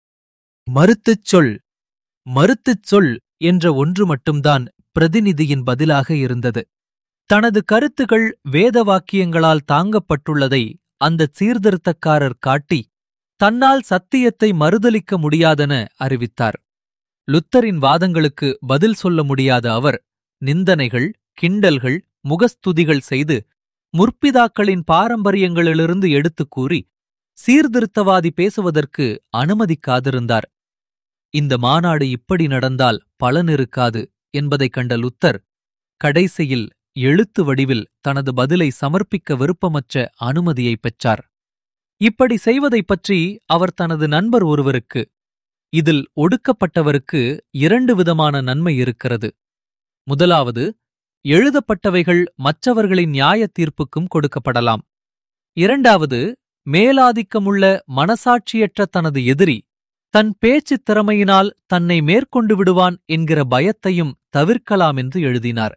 மறுத்துச் சொல், மறுத்துச் சொல் என்ற ஒன்று மட்டும்தான் பிரதிநிதியின் பதிலாக இருந்தது. தனது கருத்துகள் வேத வாக்கியங்களால் தாங்கப்பட்டுள்ளதை அந்த சீர்திருத்தக்காரர் காட்டி தன்னால் சத்தியத்தை மறுதலிக்க முடியாதென அறிவித்தார். லுத்தரின் வாதங்களுக்கு பதில் சொல்ல முடியாத அவர் நிந்தனைகள், கிண்டல்கள், முகஸ்துதிகள் செய்து முற்பிதாக்களின் பாரம்பரியங்களிலிருந்து எடுத்துக் கூறி சீர்திருத்தவாதி பேசுவதற்கு அனுமதிக்காதிருந்தார். இந்த மாநாடு இப்படி நடந்தால் பலன் இருக்காது என்பதைக் கண்ட லுத்தர் கடைசியில் எழுத்து வடிவில் தனது பதிலை சமர்ப்பிக்க விருப்பமற்ற அனுமதியைப் பெற்றார். இப்படி செய்வதைப் பற்றி அவர் தனது நண்பர் ஒருவருக்கு, இதில் ஒடுக்கப்பட்டவருக்கு இரண்டு விதமான நன்மை இருக்கிறது. முதலாவது, எழுதப்பட்டவைகள் மற்றவர்களின் நியாய தீர்ப்புக்கும் கொடுக்கப்படலாம். இரண்டாவது, மேலாதிக்கமுள்ள மனசாட்சியற்ற தனது எதிரி தன் பேச்சுத் திறமையினால் தன்னை மேற்கொண்டு விடுவான் என்கிற பயத்தையும் தவிர்க்கலாம் என்று எழுதினார்.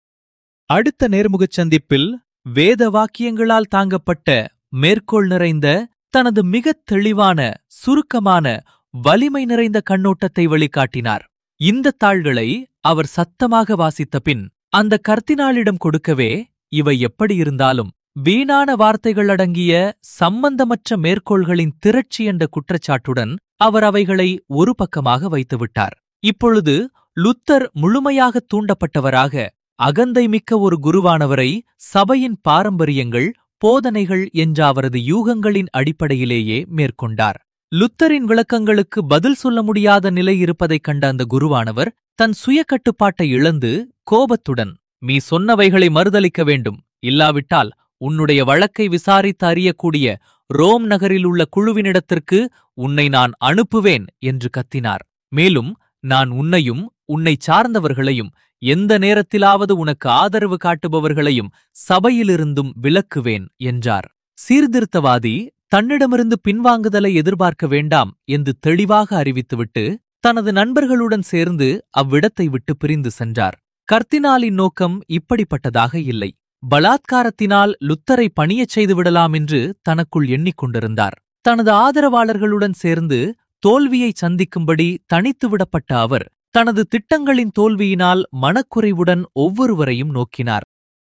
அடுத்த நேர்முகச் சந்திப்பில் வேத வாக்கியங்களால் தாங்கப்பட்ட மேற்கோள் நிறைந்த தனது மிகத் தெளிவான, சுருக்கமான, வலிமை நிறைந்த கண்ணோட்டத்தை வெளிக்காட்டினார். இந்த தாள்களை அவர் சத்தமாக வாசித்த பின் அந்த கர்தினாலிடம் கொடுக்கவே, இவை எப்படி இருந்தாலும் வீணான வார்த்தைகள் அடங்கிய சம்பந்தமற்ற மேற்கோள்களின் திரட்சி என்ற குற்றச்சாட்டுடன் அவர் அவைகளை ஒரு பக்கமாக வைத்துவிட்டார். இப்பொழுது லுத்தர் முழுமையாக தூண்டப்பட்டவராக அகந்தை மிக்க ஒரு குருவானவரை சபையின் பாரம்பரியங்கள், போதனைகள் என்ற அவரது யூகங்களின் அடிப்படையிலேயே மேற்கொண்டார். லுத்தரின் விளக்கங்களுக்கு பதில் சொல்ல முடியாத நிலை இருப்பதைக் கண்ட அந்த குருவானவர் தன் சுய கட்டுப்பாட்டை இழந்து கோபத்துடன், நீ சொன்னவைகளை மறுதலிக்க வேண்டும், இல்லாவிட்டால் உன்னுடைய வழக்கை விசாரித்து அறியக்கூடிய ரோம் நகரில் உள்ள குழுவினிடத்திற்கு உன்னை நான் அனுப்புவேன் என்று கத்தினார். மேலும், நான் உன்னையும் உன்னை சார்ந்தவர்களையும் எந்த நேரத்திலாவது உனக்கு ஆதரவு காட்டுபவர்களையும் சபையிலிருந்தும் விலக்குவேன் என்றார். சீர்திருத்தவாதி தன்னிடமிருந்து பின்வாங்குதலை எதிர்பார்க்க வேண்டாம் என்று தெளிவாக அறிவித்துவிட்டு தனது நண்பர்களுடன் சேர்ந்து அவ்விடத்தை விட்டு பிரிந்து சென்றார். கர்தினாலின் நோக்கம் இப்படிப்பட்டதாக இல்லை. பலாத்காரத்தினால் லுத்தரை பணியச் செய்துவிடலாம் என்று தனக்குள் எண்ணிக்கொண்டிருந்தார். தனது ஆதரவாளர்களுடன் சேர்ந்து தோல்வியை சந்திக்கும்படி தனித்துவிடப்பட்ட அவர் தனது திட்டங்களின் தோல்வியினால் மனக்குறைவுடன் ஒவ்வொருவரையும் நோக்கினார்.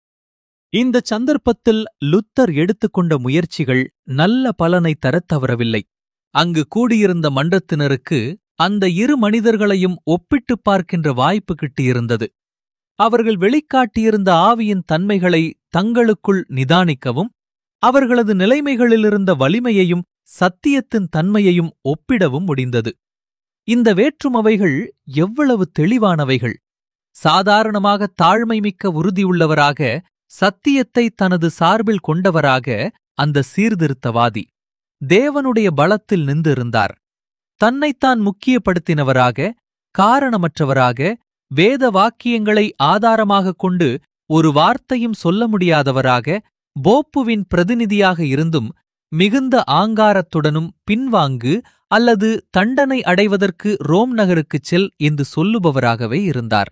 இந்த சந்தர்ப்பத்தில் லுத்தர் எடுத்துக்கொண்ட முயற்சிகள் நல்ல பலனை தரத் தவறவில்லை. அங்கு கூடியிருந்த மன்றத்தினருக்கு அந்த இரு மனிதர்களையும் ஒப்பிட்டுப் பார்க்கின்ற வாய்ப்பு கிட்டியிருந்தது. அவர்கள் வெளிக்காட்டியிருந்த ஆவியின் தன்மைகளை தங்களுக்குள் நிதானிக்கவும், அவர்களது நிலைமைகளிலிருந்த வலிமையையும் சத்தியத்தின் தன்மையையும் ஒப்பிடவும் முடிந்தது. இந்த வேற்றுமவைகள் எவ்வளவு தெளிவானவைகள்! சாதாரணமாக தாழ்மைமிக்க உறுதியுள்ளவராக, சத்தியத்தை தனது சார்பில் கொண்டவராக அந்த சீர்திருத்தவாதி தேவனுடைய பலத்தில் நின்றிருந்தார். தன்னைத்தான் முக்கியப்படுத்தினவராக, காரணமற்றவராக, வேத வாக்கியங்களை ஆதாரமாகக் கொண்டு ஒரு வார்த்தையும் சொல்ல முடியாதவராக, போப்புவின் பிரதிநிதியாக இருந்தும் மிகுந்த ஆங்காரத்துடனும் பின்வாங்கு அல்லது தண்டனை அடைவதற்கு ரோம் நகருக்குச் செல் என்று சொல்லுபவராகவே இருந்தார்.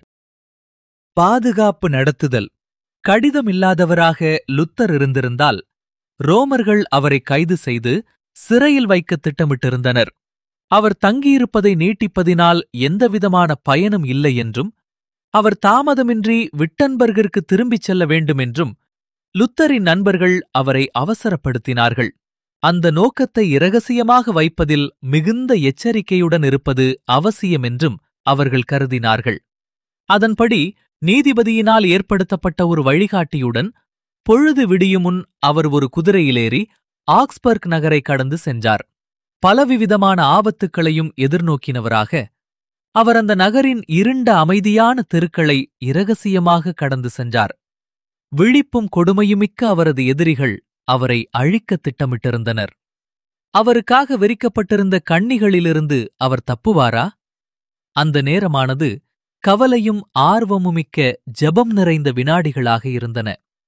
பாதுகாப்பு நடத்துதல் கடிதமில்லாதவராக லுத்தர் இருந்திருந்தால் ரோமர்கள் அவரை கைது செய்து சிறையில் வைக்க திட்டமிட்டிருந்தனர். அவர் தங்கியிருப்பதை நீட்டிப்பதினால் எந்தவிதமான பயனும் இல்லை என்றும், அவர் தாமதமின்றி விட்டன்பர்கிற்கு திரும்பிச் செல்ல வேண்டுமென்றும் லுத்தரின் நண்பர்கள் அவரை அவசரப்படுத்தினார்கள். அந்த நோக்கத்தை இரகசியமாக வைப்பதில் மிகுந்த எச்சரிக்கையுடன் இருப்பது அவசியமென்றும் அவர்கள் கருதினார்கள். அதன்படி நீதிபதியினால் ஏற்படுத்தப்பட்ட ஒரு வழிகாட்டியுடன் பொழுது விடியுமுன் அவர் ஒரு குதிரையிலேறி ஆக்ஸ்பர்க் நகரை கடந்து சென்றார். பலவிதமான ஆபத்துக்களையும் எதிர்நோக்கினவராக அவர் அந்த நகரின் இருண்ட அமைதியான தெருக்களை இரகசியமாக கடந்து சென்றார். விழிப்பும் கொடுமையுமிக்க அவரது எதிரிகள் அவரை அழிக்கத் திட்டமிட்டிருந்தனர். அவருக்காக விரிக்கப்பட்டிருந்த கண்ணிகளிலிருந்து அவர் தப்புவாரா? அந்த நேரமானது கவலையும் ஆர்வமுமிக்க ஜெபம் நிறைந்த வினாடிகளாக இருந்தன.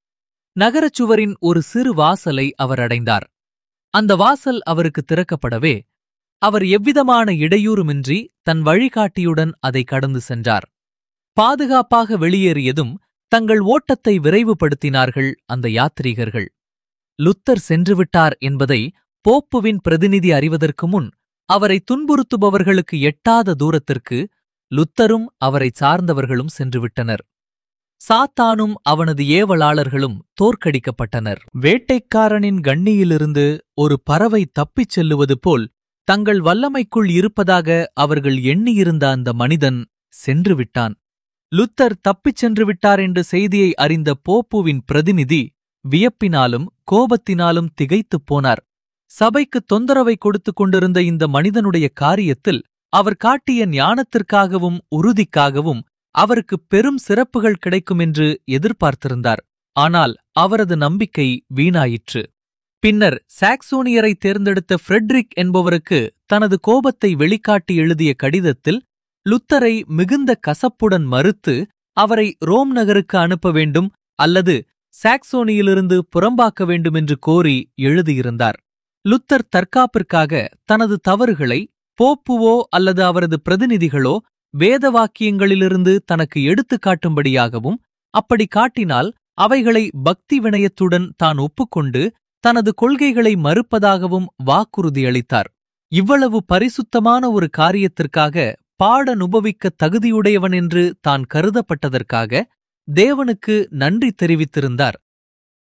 நகரச் சுவரின் ஒரு சிறு வாசலை அவர் அடைந்தார். அந்த வாசல் அவருக்கு திறக்கப்படவே அவர் எவ்விதமான இடையூறுமின்றி தன் வழிகாட்டியுடன் அதை கடந்து சென்றார். பாதுகாப்பாக வெளியேறியதும் தங்கள் ஓட்டத்தை விரைவுபடுத்தினார்கள் அந்த யாத்ரீகர்கள். லுத்தர் சென்றுவிட்டார் என்பதை போப்புவின் பிரதிநிதி அறிவதற்கு முன் அவரை துன்புறுத்துபவர்களுக்கு எட்டாத தூரத்திற்கு லுத்தரும் அவரை சார்ந்தவர்களும் சென்றுவிட்டனர். சாத்தானும் அவனது ஏவலாளர்களும் தோற்கடிக்கப்பட்டனர். வேட்டைக்காரனின் கண்ணியிலிருந்து ஒரு பறவை தப்பிச் செல்லுவது போல் தங்கள் வல்லமைக்குள் இருப்பதாக அவர்கள் எண்ணியிருந்த அந்த மனிதன் சென்றுவிட்டான். லுத்தர் தப்பிச் சென்று விட்டார் என்ற செய்தியை அறிந்த போப்புவின் பிரதிநிதி வியப்பினாலும் கோபத்தினாலும் திகைத்துப் போனார். சபைக்கு தொந்தரவை கொடுத்துக் கொண்டிருந்த இந்த மனிதனுடைய காரியத்தில் அவர் காட்டிய ஞானத்திற்காகவும் உறுதிக்காகவும் அவருக்கு பெரும் சிறப்புகள் கிடைக்கும் என்று எதிர்பார்த்திருந்தார். ஆனால் அவரது நம்பிக்கை வீணாயிற்று. பின்னர் சாக்சோனியரை தேர்ந்தெடுத்த ஃப்ரெட்ரிக் என்பவருக்கு தனது கோபத்தை வெளிக்காட்டி எழுதிய கடிதத்தில் லுத்தரை மிகுந்த கசப்புடன் மறுத்து அவரை ரோம் நகருக்கு அனுப்ப வேண்டும் அல்லது சாக்சோனியிலிருந்து புறம்பாக்க வேண்டுமென்று கோரி எழுதியிருந்தார். லுத்தர் தற்காப்பிற்காக தனது தவறுகளை போப்புவோ அல்லது அவரது பிரதிநிதிகளோ வேத வாக்கியங்களிலிருந்து தனக்கு எடுத்துக் காட்டும்படியாகவும், அப்படி காட்டினால் அவைகளை பக்தி வினயத்துடன் தான் ஒப்புக்கொண்டு தனது கொள்கைகளை மறுப்பதாகவும் வாக்குறுதியளித்தார். இவ்வளவு பரிசுத்தமான ஒரு காரியத்திற்காக பாடனுபவிக்க தகுதியுடையவன் என்று தான் கருதப்பட்டதற்காக தேவனுக்கு நன்றி தெரிவித்திருந்தார்.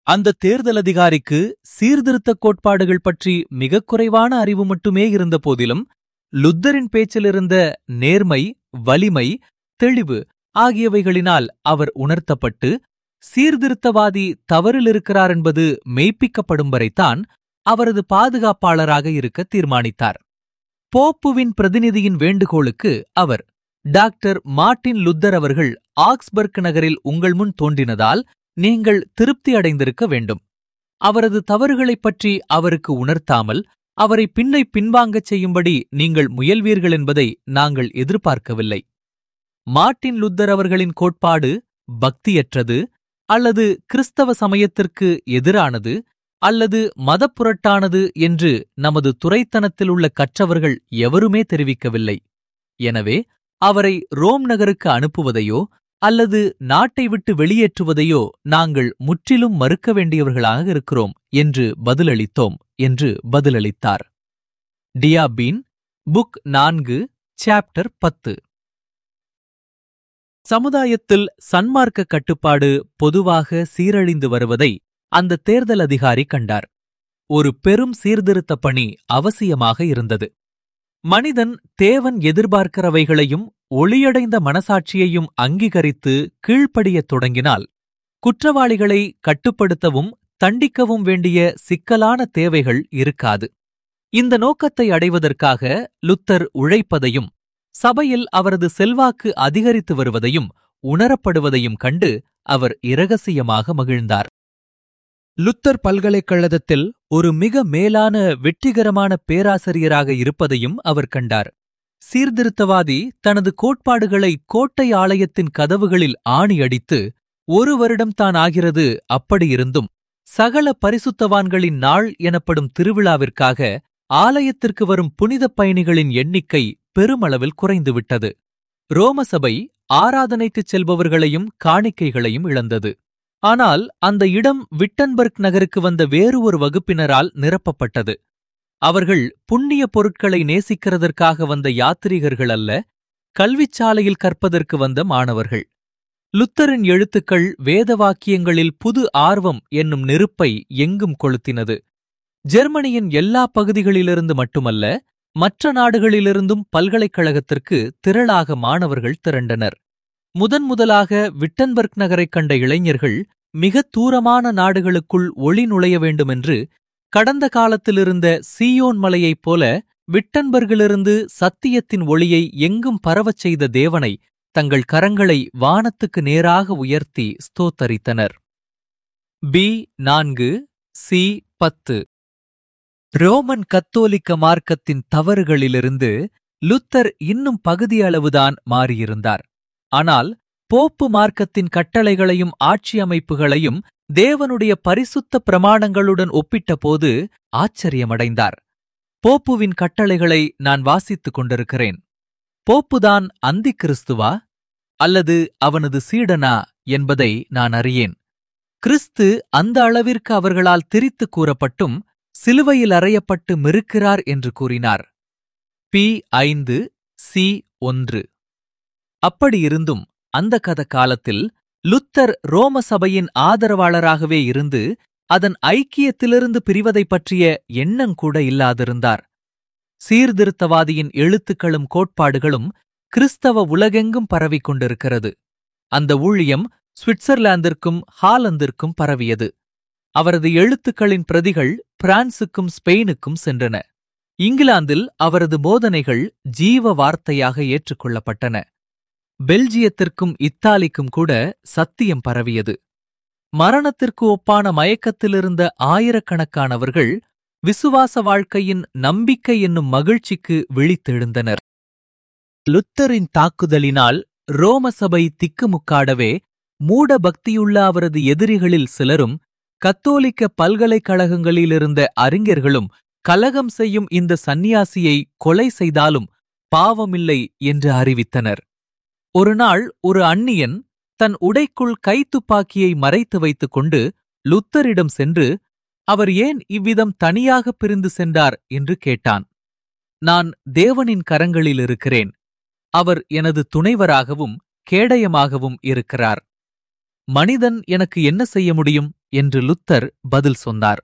அந்த தேர்தல் அதிகாரிக்கு சீர்திருத்தக் கோட்பாடுகள் பற்றி மிகக் குறைவான அறிவு மட்டுமே இருந்த போதிலும் லுத்தரின் பேச்சிலிருந்த நேர்மை, வலிமை, தெளிவு ஆகியவைகளினால் அவர் உணர்த்தப்பட்டு சீர்திருத்தவாதி தவறில் இருக்கிறார் என்பது மெய்ப்பிக்கப்படும் வரைத்தான் அவரது பாதுகாப்பாளராக இருக்க தீர்மானித்தார். போப்புவின் பிரதிநிதியின் வேண்டுகோளுக்கு அவர், டாக்டர் மார்ட்டின் லுத்தர் அவர்கள் ஆக்ஸ்பர்க் நகரில் உங்கள் முன் தோன்றினதால் நீங்கள் திருப்தி அடைந்திருக்க வேண்டும். அவரது தவறுகளைப் பற்றி அவருக்கு உணர்த்தாமல் அவரை பின்னை பின்வாங்கச் செய்யும்படி நீங்கள் முயல்வீர்கள் என்பதை நாங்கள் எதிர்பார்க்கவில்லை. மார்ட்டின் லுத்தர் அவர்களின் கோட்பாடு பக்தியற்றது அல்லது கிறிஸ்தவ சமயத்திற்கு எதிரானது அல்லது மதப்புரட்டானது என்று நமது துரைத்தனத்தில் உள்ள கற்றவர்கள் எவருமே தெரிவிக்கவில்லை. எனவே அவரை ரோம் நகருக்கு அனுப்புவதையோ அல்லது நாட்டை விட்டு வெளியேற்றுவதையோ நாங்கள் முற்றிலும் மறுக்க வேண்டியவர்களாக இருக்கிறோம் என்று பதிலளித்தோம் என்று பதிலளித்தார். டியாபீன், புக் நான்கு, சாப்டர் பத்து. சமுதாயத்தில் சன்மார்க்க கட்டுப்பாடு பொதுவாக சீரழிந்து வருவதை அந்த தேர்தல் அதிகாரி கண்டார். ஒரு பெரும் சீர்திருத்த பணி அவசியமாக இருந்தது. மனிதன் தேவன் எதிர்பார்க்கிறவைகளையும் ஒளியடைந்த மனசாட்சியையும் அங்கீகரித்து கீழ்ப்படியத் தொடங்கினால் குற்றவாளிகளை கட்டுப்படுத்தவும் தண்டிக்கவும் வேண்டிய சிக்கலான தேவைகள் இருக்காது. இந்த நோக்கத்தை அடைவதற்காக லுத்தர் உழைப்பதையும் சபையில் அவரது செல்வாக்கு அதிகரித்து வருவதையும் உணரப்படுவதையும் கண்டு அவர் இரகசியமாக மகிழ்ந்தார். லுத்தர் பல்கலைக்கழகத்தில் ஒரு மிக மேலான வெற்றிகரமான பேராசிரியராக இருப்பதையும் அவர் கண்டார். சீர்திருத்தவாதி தனது கோட்பாடுகளை கோட்டை ஆலயத்தின் கதவுகளில் ஆணியடித்து ஒரு வருடம் தான் ஆகிறது. அப்படியிருந்தும் சகல பரிசுத்தவான்களின் நாள் எனப்படும் திருவிழாவிற்காக ஆலயத்திற்கு வரும் புனிதப் பயணிகளின் எண்ணிக்கை பெருமளவில் குறைந்துவிட்டது. ரோம சபை ஆராதனைக்குச் செல்பவர்களையும் காணிக்கைகளையும் இழந்தது. ஆனால் அந்த இடம் விட்டன்பர்க் நகருக்கு வந்த வேறு ஒரு வகுப்பினரால் நிரப்பப்பட்டது. அவர்கள் புண்ணிய பொருட்களை நேசிக்கிறதற்காக வந்த யாத்ரீகர்கள் அல்ல, கல்விச்சாலையில் கற்பதற்கு வந்த மாணவர்கள். லுத்தரின் எழுத்துக்கள் வேத வாக்கியங்களில் புது ஆர்வம் என்னும் நெருப்பை எங்கும் கொளுத்தினது. ஜெர்மனியின் எல்லா பகுதிகளிலிருந்து மட்டுமல்ல, மற்ற நாடுகளிலிருந்தும் பல்கலைக்கழகத்திற்கு திரளாக மாணவர்கள் திரண்டனர். முதன் முதலாக விட்டன்பர்க் நகரைக் கண்ட இளைஞர்கள் மிகத் தூரமான நாடுகளுக்குள் ஒளி நுழைய வேண்டுமென்று கடந்த காலத்திலிருந்த சீயோன் மலையைப் போல விட்டன்பர்கிலிருந்து சத்தியத்தின் ஒளியை எங்கும் பரவச் செய்த தேவனை தங்கள் கரங்களை வானத்துக்கு நேராக உயர்த்தி ஸ்தோத்தரித்தனர். பி நான்கு, சி பத்து. ரோமன் கத்தோலிக்க மார்க்கத்தின் தவறுகளிலிருந்து லுத்தர் இன்னும் பகுதியளவுதான் மாறியிருந்தார். ஆனால் போப்பு மார்க்கத்தின் கட்டளைகளையும் ஆட்சி அமைப்புகளையும் தேவனுடைய பரிசுத்த பிரமாணங்களுடன் ஒப்பிட்டபோது ஆச்சரியமடைந்தார். போப்புவின் கட்டளைகளை நான் வாசித்துக் கொண்டிருக்கிறேன். போப்புதான் அந்தி கிறிஸ்துவா அல்லது அவனது சீடனா என்பதை நான் அறியேன். கிறிஸ்து அந்த அளவிற்கு அவர்களால் திரித்து கூறப்பட்டும் சிலுவையில் அறையப்பட்டு மிருக்கிறார் என்று கூறினார். பி ஐந்து, சி ஒன்று. அப்படியிருந்தும் அந்த கத காலத்தில் லுத்தர் ரோம சபையின் ஆதரவாளராகவே இருந்து அதன் ஐக்கியத்திலிருந்து பிரிவதைப் பற்றிய எண்ணங்கூட இல்லாதிருந்தார். சீர்திருத்தவாதியின் எழுத்துக்களும் கோட்பாடுகளும் கிறிஸ்தவ உலகெங்கும் பரவிக் கொண்டிருக்கிறது. அந்த ஊழியம் சுவிட்சர்லாந்திற்கும் ஹாலந்திற்கும் பரவியது. அவரது எழுத்துக்களின் பிரதிகள் பிரான்சுக்கும் ஸ்பெயினுக்கும் சென்றன. இங்கிலாந்தில் அவரது போதனைகள் ஜீவ வார்த்தையாக ஏற்றுக்கொள்ளப்பட்டன. பெல்ஜியத்திற்கும் இத்தாலிக்கும் கூட சத்தியம் பரவியது. மரணத்திற்கு ஒப்பான மயக்கத்திலிருந்த ஆயிரக்கணக்கானவர்கள் விசுவாச வாழ்க்கையின் நம்பிக்கை என்னும் மகிழ்ச்சிக்கு விழித்தெழுந்தனர். லுத்தரின் தாக்குதலினால் ரோம சபை திக்குமுக்காடவே மூட பக்தியுள்ள அவரது எதிரிகளில் சிலரும் கத்தோலிக்க பல்கலைக்கழகங்களிலிருந்த அறிஞர்களும் கலகம் செய்யும் இந்த சந்நியாசியை கொலை செய்தாலும் பாவமில்லை என்று அறிவித்தனர். ஒருநாள் ஒரு அந்நியன் தன் உடைக்குள் கைத்துப்பாக்கியை மறைத்து வைத்துக் கொண்டு லுத்தரிடம் சென்று அவர் ஏன் இவ்விதம் தனியாக பிரிந்து சென்றார் என்று கேட்டான். நான் தேவனின் கரங்களில் இருக்கிறேன். அவர் எனது துணைவராகவும் கேடயமாகவும் இருக்கிறார். மனிதன் எனக்கு என்ன செய்ய முடியும் என்று லுத்தர் பதில் சொன்னார்.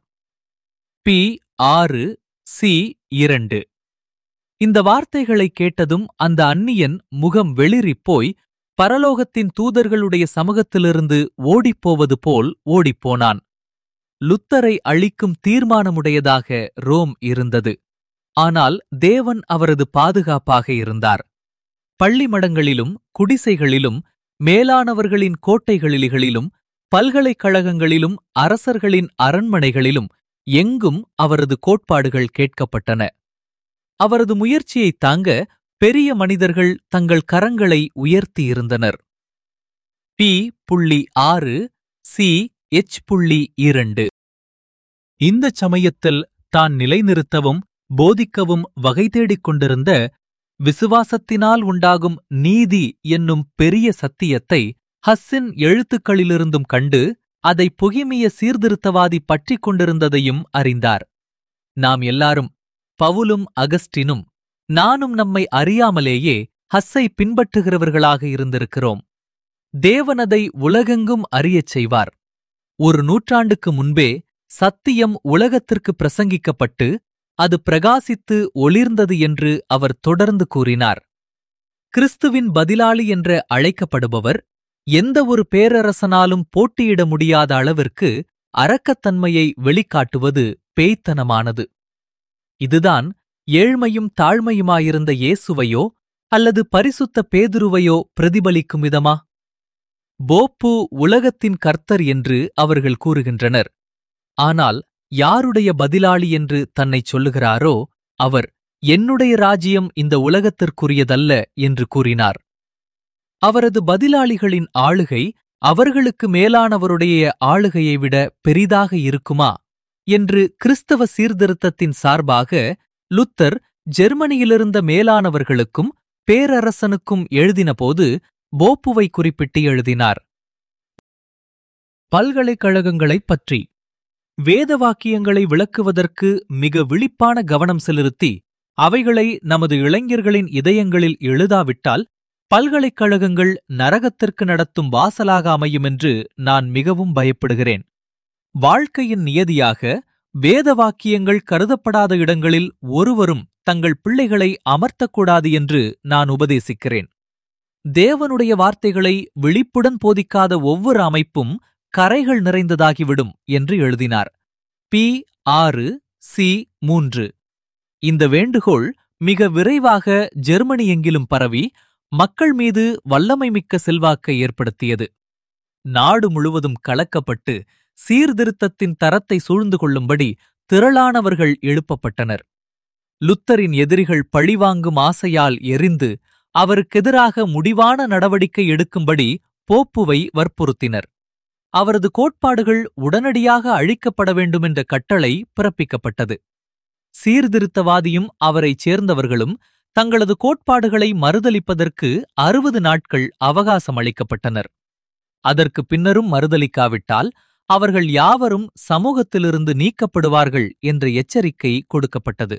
பி ஆறு சி இரண்டு. இந்த வார்த்தைகளைக் கேட்டதும் அந்த அந்நியன் முகம் வெளிறிப் போய் பரலோகத்தின் தூதர்களுடைய சமூகத்திலிருந்து ஓடிப்போவது போல் ஓடிப்போனான். லுத்தரை அழிக்கும் தீர்மானமுடையதாக ரோம் இருந்தது. ஆனால் தேவன் அவரது பாதுகாப்பாக இருந்தார். பள்ளிமடங்களிலும் குடிசைகளிலும் மேலானவர்களின் கோட்டைகளிலும் பல்கலைக்கழகங்களிலும் அரசர்களின் அரண்மனைகளிலும் எங்கும் அவரது கோட்பாடுகள் கேட்கப்பட்டன. அவரது முயற்சியைத் தாங்க பெரிய மனிதர்கள் தங்கள் கரங்களை உயர்த்தியிருந்தனர். பி புள்ளி ஆறு சி எச் புள்ளி இரண்டு. இந்தச் சமயத்தில் தான் நிலைநிறுத்தவும் போதிக்கவும் வகை தேடிக் கொண்டிருந்த விசுவாசத்தினால் உண்டாகும் நீதி என்னும் பெரிய சத்தியத்தை ஹஸ்ஸின் எழுத்துக்களிலிருந்தும் கண்டு அதை புகிமிய சீர்திருத்தவாதி பற்றிக் கொண்டிருந்ததையும் அறிந்தார். நாம் எல்லாரும், பவுலும் அகஸ்டினும் நானும் நம்மை அறியாமலேயே ஹஸ்ஸை பின்பற்றுகிறவர்களாக இருந்திருக்கிறோம். தேவனதை உலகெங்கும் அறியச் செய்வார். ஒரு நூற்றாண்டுக்கு முன்பே சத்தியம் உலகத்திற்கு பிரசங்கிக்கப்பட்டு அது பிரகாசித்து ஒளிர்ந்தது என்று அவர் தொடர்ந்து கூறினார். கிறிஸ்துவின் பதிலாளி என்று அழைக்கப்படுபவர் எந்த ஒரு பேரரசனாலும் போட்டியிட முடியாத அளவிற்கு அரக்கத்தன்மையை வெளிக்காட்டுவது பேய்த்தனமானது. இதுதான் ஏழ்மையும் தாழ்மையுமாயிருந்த இயேசுவையோ அல்லது பரிசுத்த பேதுருவையோ பிரதிபலிக்கும் விதமா? போப்பு உலகத்தின் கர்த்தர் என்று அவர்கள் கூறுகின்றனர். ஆனால் யாருடைய பதிலாளி என்று தன்னைச் சொல்லுகிறாரோ அவர் என்னுடைய ராஜ்யம் இந்த உலகத்திற்குரியதல்ல என்று கூறினார். அவரது பதிலாளிகளின் ஆளுகை அவர்களுக்கு மேலானவருடைய ஆளுகையை விட பெரிதாக இருக்குமா என்று கிறிஸ்தவ சீர்திருத்தத்தின் சார்பாக லுத்தர் ஜெர்மனியிலிருந்த மேலானவர்களுக்கும் பேரரசனுக்கும் எழுதினபோது போப்புவை குறிப்பிட்டு எழுதினார். பல்கலைக்கழகங்களைப் பற்றி வேத வாக்கியங்களை விளக்குவதற்கு மிக விழிப்பான கவனம் செலுத்தி அவைகளை நமது இளைஞர்களின் இதயங்களில் எழுதாவிட்டால் பல்கலைக்கழகங்கள் நரகத்திற்கு நடத்தும் வாசலாக அமையும் என்று நான் மிகவும் பயப்படுகிறேன். வாழ்க்கையின் நியதியாக வேத வாக்கியங்கள் கருதப்படாத இடங்களில் ஒருவரும் தங்கள் பிள்ளைகளை அமர்த்தக்கூடாது என்று நான் உபதேசிக்கிறேன். தேவனுடைய வார்த்தைகளை விழிப்புடன் போதிக்காத ஒவ்வொரு அமைப்பும் கரைகள் நிறைந்ததாகிவிடும் என்று எழுதினார். பி ஆறு சி மூன்று. இந்த வேண்டுகோள் மிக விரைவாக ஜெர்மனி எங்கிலும் பரவி மக்கள் மீது வல்லமை மிக்க செல்வாக்கை ஏற்படுத்தியது. நாடு முழுவதும் கலக்கப்பட்டு சீர்திருத்தத்தின் தரத்தை சூழ்ந்து கொள்ளும்படி திரளானவர்கள் எழுப்பப்பட்டனர். லுத்தரின் எதிரிகள் பழிவாங்கும் ஆசையால் எரிந்து அவருக்கெதிராக முடிவான நடவடிக்கை எடுக்கும்படி போப்புவை வற்புறுத்தினர். அவரது கோட்பாடுகள் உடனடியாக அழிக்கப்பட வேண்டுமென்ற கட்டளை பிறப்பிக்கப்பட்டது. சீர்திருத்தவாதியும் அவரைச் சேர்ந்தவர்களும் தங்களது கோட்பாடுகளை மறுதலிப்பதற்கு அறுபது நாட்கள் அவகாசம் அளிக்கப்பட்டனர். அதற்கு பின்னரும் மறுதலிக்காவிட்டால் அவர்கள் யாவரும் சமூகத்திலிருந்து நீக்கப்படுவார்கள் என்ற எச்சரிக்கை கொடுக்கப்பட்டது.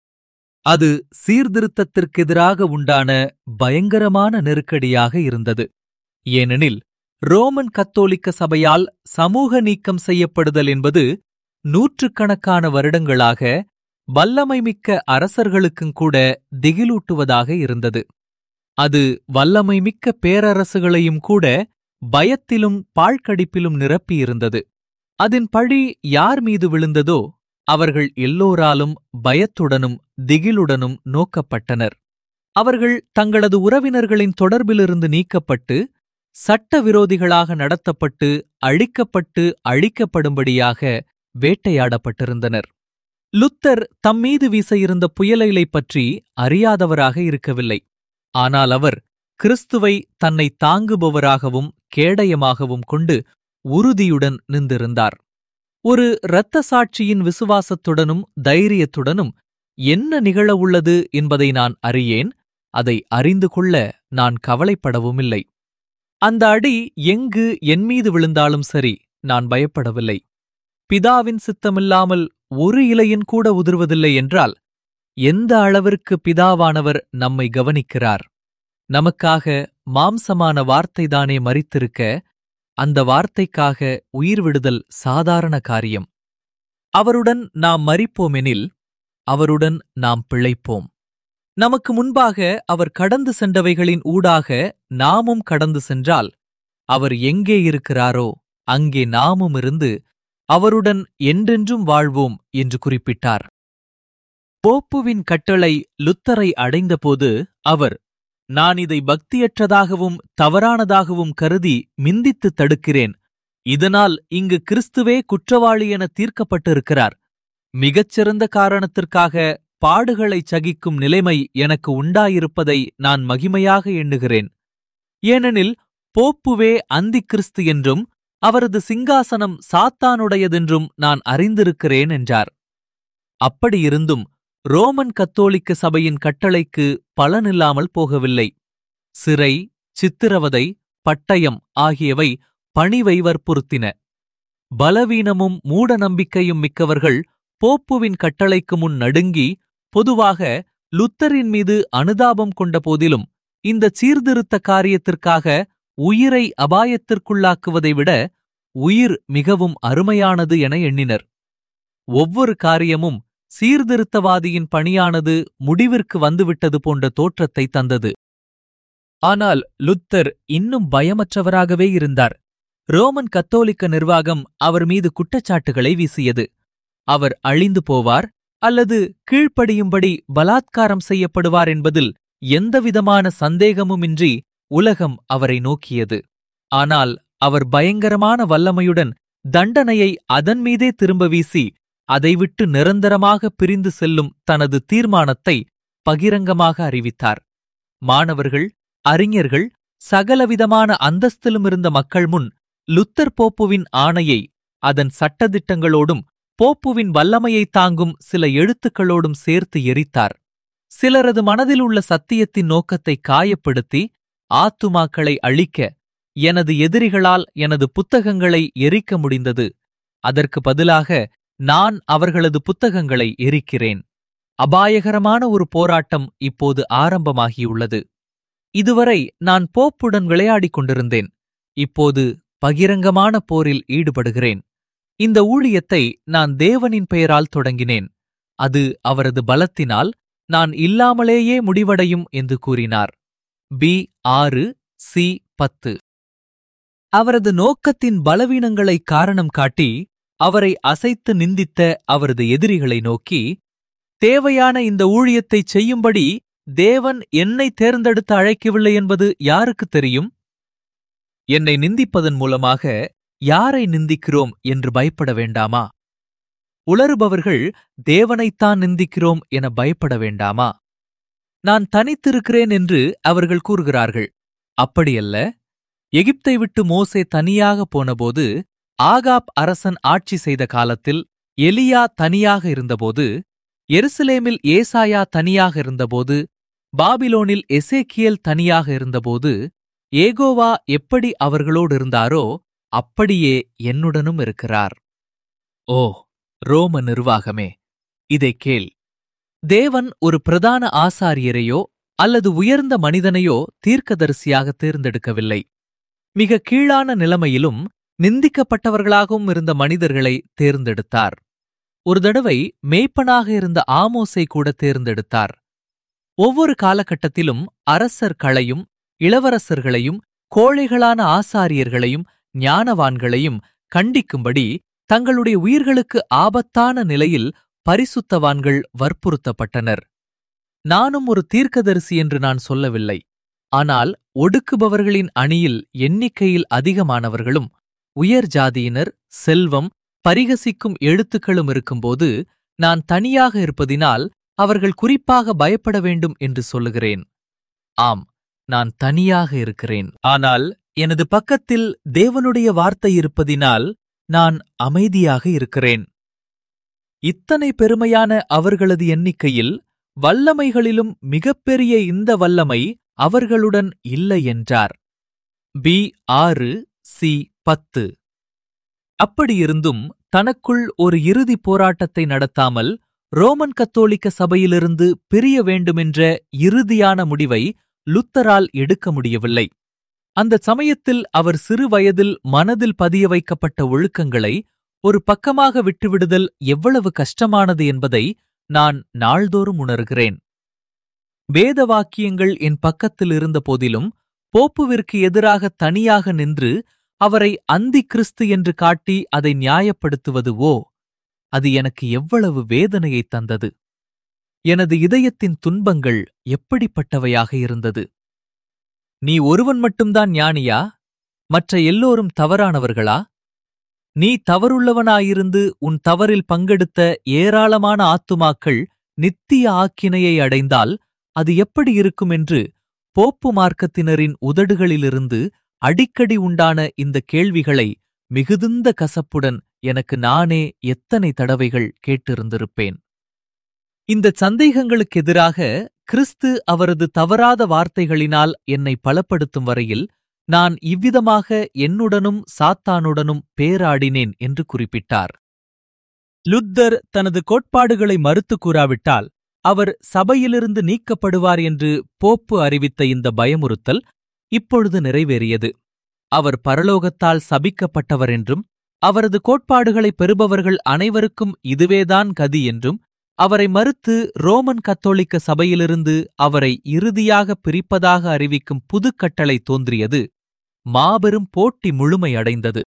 அது சீர்திருத்தத்திற்கெதிராக உண்டான பயங்கரமான நெருக்கடியாக இருந்தது. ஏனெனில் ரோமன் கத்தோலிக்க சபையால் சமூக நீக்கம் செய்யப்படுதல் என்பது நூற்றுக்கணக்கான வருடங்களாக வல்லமைமிக்க அரசர்களுக்கும் கூட திகிலூட்டுவதாக இருந்தது. அது வல்லமைமிக்க பேரரசுகளையும் கூட பயத்திலும் பாழ்கடிப்பிலும் நிரப்பியிருந்தது. அதன் பழி யார் மீது விழுந்ததோ அவர்கள் எல்லோராலும் பயத்துடனும் திகிலுடனும் நோக்கப்பட்டனர். அவர்கள் தங்களது உறவினர்களின் தொடர்பிலிருந்து நீக்கப்பட்டு சட்டவிரோதிகளாக நடத்தப்பட்டு அழிக்கப்பட்டு அழிக்கப்படும்படியாக வேட்டையாடப்பட்டிருந்தனர். லுத்தர் தம்மீது வீச இருந்த புயலைப் பற்றி அறியாதவராக இருக்கவில்லை. ஆனால் அவர் கிறிஸ்துவை தன்னை தாங்குபவராகவும் கேடயமாகவும் கொண்டு உறுதியுடன் நின்றிருந்தார். ஒரு இரத்த சாட்சியின் விசுவாசத்துடனும் தைரியத்துடனும் என்ன நிகழவுள்ளது என்பதை நான் அறியேன், அதை அறிந்து கொள்ள நான் கவலைப்படவுமில்லை. அந்த அடி எங்கு என்மீது விழுந்தாலும் சரி, நான் பயப்படவில்லை. பிதாவின் சித்தமில்லாமல் ஒரு இலையின் கூட உதிர்வதில்லை என்றால் எந்த அளவிற்கு பிதாவானவர் நம்மை கவனிக்கிறார். நமக்காக மாம்சமான வார்த்தைதானே மரித்திருக்க, அந்த வார்த்தைக்காக உயிர் விடுதல் சாதாரண காரியம். அவருடன் நாம் மரிப்போமெனில் அவருடன் நாம் பிழைப்போம். நமக்கு முன்பாக அவர் கடந்து சென்றவைகளின் ஊடாக நாமும் கடந்து சென்றால் அவர் எங்கே இருக்கிறாரோ அங்கே நாமும் இருந்து அவருடன் என்றென்றும் வாழ்வோம் என்று குறிப்பிட்டார். போப்புவின் கட்டளை லுத்தரை அடைந்தபோது அவர், நான் இதை பக்தியற்றதாகவும் தவறானதாகவும் கருதி மிந்தித்து தடுக்கிறேன். இதனால் இங்கு கிறிஸ்துவே குற்றவாளி என தீர்க்கப்பட்டிருக்கிறார். மிகச்சிறந்த காரணத்திற்காக பாடுகளைச் சகிக்கும் நிலைமை எனக்கு உண்டாயிருப்பதை நான் மகிமையாக எண்ணுகிறேன். ஏனெனில் போப்புவே அந்தி கிறிஸ்து என்றும் அவரது சிங்காசனம் சாத்தானுடையதென்றும் நான் அறிந்திருக்கிறேன் என்றார். அப்படியிருந்தும் ரோமன் கத்தோலிக்க சபையின் கட்டளைக்கு பலனில்லாமல் போகவில்லை. சிறை, சித்திரவதை, பட்டயம் ஆகியவை பணிவை வற்புறுத்தின. பலவீனமும் மூட நம்பிக்கையும் மிக்கவர்கள் போப்புவின் கட்டளைக்கு முன் நடுங்கி பொதுவாக லுத்தரின் மீது அனுதாபம் கொண்ட போதிலும் இந்த சீர்திருத்த காரியத்திற்காக உயிரை அபாயத்திற்குள்ளாக்குவதை விட உயிர் மிகவும் அருமையானது என எண்ணினர். ஒவ்வொரு காரியமும் சீர்திருத்தவாதியின் பணியானது முடிவிற்கு வந்துவிட்டது போன்ற தோற்றத்தை தந்தது. ஆனால் லுத்தர் இன்னும் பயமற்றவராகவே இருந்தார். ரோமன் கத்தோலிக்க நிர்வாகம் அவர் மீது குற்றச்சாட்டுகளை வீசியது. அவர் அழிந்து போவார் அல்லது கீழ்ப்படியும்படி பலாத்காரம் செய்யப்படுவார் என்பதில் எந்தவிதமான சந்தேகமுமின்றி உலகம் அவரை நோக்கியது. ஆனால் அவர் பயங்கரமான வல்லமையுடன் தண்டனையை அதன் மீதே திரும்ப வீசி அதைவிட்டு நிரந்தரமாக பிரிந்து செல்லும் தனது தீர்மானத்தை பகிரங்கமாக அறிவித்தார். மாணவர்கள், அறிஞர்கள், சகலவிதமான அந்தஸ்திலும் இருந்த மக்கள் முன் லுத்தர் போப்புவின் ஆணையை அதன் சட்டதிட்டங்களோடும் போப்புவின் வல்லமையை தாங்கும் சில எழுத்துக்களோடும் சேர்த்து எரித்தார். சிலரது மனதில் உள்ள சத்தியத்தின் நோக்கத்தை காயப்படுத்தி ஆத்துமாக்களை அழிக்க எனது எதிரிகளால் எனது புத்தகங்களை எரிக்க முடிந்தது. அதற்கு பதிலாக நான் அவர்களது புத்தகங்களை எரிக்கிறேன். அபாயகரமான ஒரு போராட்டம் இப்போது ஆரம்பமாகியுள்ளது. இதுவரை நான் போப்புடன் விளையாடிக் கொண்டிருந்தேன். இப்போது பகிரங்கமான போரில் ஈடுபடுகிறேன். இந்த ஊழியத்தை நான் தேவனின் பெயரால் தொடங்கினேன். அது அவரது பலத்தினால் நான் இல்லாமலேயே முடிவடையும் என்று கூறினார். பி ஆறு சி பத்து. அவரது நோக்கத்தின் பலவீனங்களை காரணம் காட்டி அவரை அசைத்து நிந்தித்த அவரது எதிரிகளை நோக்கி, தேவையான இந்த ஊழியத்தைச் செய்யும்படி தேவன் என்னை தேர்ந்தெடுத்து அழைக்கவில்லை என்பது யாருக்குத் தெரியும்? என்னை நிந்திப்பதன் மூலமாக யாரை நிந்திக்கிறோம் என்று பயப்பட வேண்டாமா? உளறுபவர்கள் தேவனைத்தான் நிந்திக்கிறோம் என பயப்பட வேண்டாமா? நான் தனித்திருக்கிறேன் என்று அவர்கள் கூறுகிறார்கள். அப்படியல்ல. எகிப்தை விட்டு மோசே தனியாக போனபோது, ஆகாப் அரசன் ஆட்சி செய்த காலத்தில் எலியா தனியாக இருந்தபோது, எருசலேமில் ஏசாயா தனியாக இருந்தபோது, பாபிலோனில் எசேக்கியேல் தனியாக இருந்தபோது, ஏகோவா எப்படி அவர்களோடு இருந்தாரோ அப்படியே என்னுடனும் இருக்கிறார். ஓ ரோம நிர்வாகமே, இதைக் கேள். தேவன் ஒரு பிரதான ஆசாரியரையோ அல்லது உயர்ந்த மனிதனையோ தீர்க்கதரிசியாக தேர்ந்தெடுக்கவில்லை. மிக கீழான நிலைமையிலும் நிந்திக்கப்பட்டவர்களாகவும் இருந்த மனிதர்களை தேர்ந்தெடுத்தார். ஒரு தடவை மேய்ப்பனாக இருந்த ஆமோஸை கூட தேர்ந்தெடுத்தார். ஒவ்வொரு காலகட்டத்திலும் அரசர்களையும் இளவரசர்களையும் கோழைகளான ஆசாரியர்களையும் ஞானவான்களையும் கண்டிக்கும்படி தங்களுடைய உயிர்களுக்கு ஆபத்தான நிலையில் பரிசுத்தவான்கள் வற்புறுத்தப்பட்டனர். நானும் ஒரு தீர்க்கதரிசி என்று நான் சொல்லவில்லை. ஆனால் ஒடுக்குபவர்களின் அணியில் எண்ணிக்கையில் அதிகமானவர்களும் உயர் ஜாதியினர், செல்வம், பரிகசிக்கும் எழுத்துக்களும் இருக்கும்போது நான் தனியாக இருப்பதினால் அவர்கள் குறிப்பாக பயப்பட வேண்டும் என்று சொல்லுகிறேன். ஆம், நான் தனியாக இருக்கிறேன். ஆனால் எனது பக்கத்தில் தேவனுடைய வார்த்தை இருப்பதினால் நான் அமைதியாக இருக்கிறேன். இத்தனை பெருமையான அவர்களது எண்ணிக்கையில் வல்லமைகளிலும் மிகப்பெரிய இந்த வல்லமை அவர்களுடன் இல்லை என்றார். பி ஆறு சி பத்து. அப்படியிருந்தும் தனக்குள் ஒரு இறுதிப் போராட்டத்தை நடத்தாமல் ரோமன் கத்தோலிக்க சபையிலிருந்து பிரிய வேண்டுமென்ற இறுதியான முடிவை லுத்தரால் எடுக்க முடியவில்லை. அந்த சமயத்தில் அவர் சிறு வயதில் மனதில் பதிய வைக்கப்பட்ட ஒழுக்கங்களை ஒரு பக்கமாக விட்டுவிடுதல் எவ்வளவு கஷ்டமானது என்பதை நான் நாள்தோறும் உணர்கிறேன். வேத வாக்கியங்கள் என் பக்கத்தில் இருந்த போதிலும் போப்புவிற்கு எதிராக தனியாக நின்று அவரை அந்தி கிறிஸ்து என்று காட்டி அதை நியாயப்படுத்துவது ஓ, அது எனக்கு எவ்வளவு வேதனையை தந்தது. எனது இதயத்தின் துன்பங்கள் எப்படிப்பட்டவையாக இருந்தது. நீ ஒருவன் மட்டும்தான் ஞானியா? மற்ற எல்லோரும் தவறானவர்களா? நீ தவறுள்ளவனாயிருந்து உன் தவறில் பங்கெடுத்த ஏராளமான ஆத்துமாக்கள் நித்திய ஆக்கினையை அடைந்தால் அது எப்படி இருக்கும் என்று போப்பு மார்க்கத்தினரின் உதடுகளிலிருந்து அடிக்கடி உண்டான இந்த கேள்விகளை மிகுந்த கசப்புடன் எனக்கு நானே எத்தனை தடவைகள் கேட்டிருந்திருப்பேன். இந்த சந்தேகங்களுக்கு எதிராக கிறிஸ்து அவரது தவறாத வார்த்தைகளினால் என்னை பலப்படுத்தும் வரையில் நான் இவ்விதமாக என்னுடனும் சாத்தானுடனும் பேராடினேன் என்று குறிப்பிட்டார். லுத்தர் தனது கோட்பாடுகளை மறுத்து கூறாவிட்டால் அவர் சபையிலிருந்து நீக்கப்படுவார் என்று போப்பு அறிவித்த இந்த பயமுறுத்தல் இப்பொழுது நிறைவேறியது. அவர் பரலோகத்தால் சபிக்கப்பட்டவர் என்றும் அவரது கோட்பாடுகளை பெறுபவர்கள் அனைவருக்கும் இதுவேதான் கதி என்றும் அவரை மறுத்து ரோமன் கத்தோலிக்க சபையிலிருந்து அவரை இறுதியாக பிரிப்பதாக அறிவிக்கும் புதுக்கட்டளை தோன்றியது. மாபெரும் போட்டி முழுமையடைந்தது.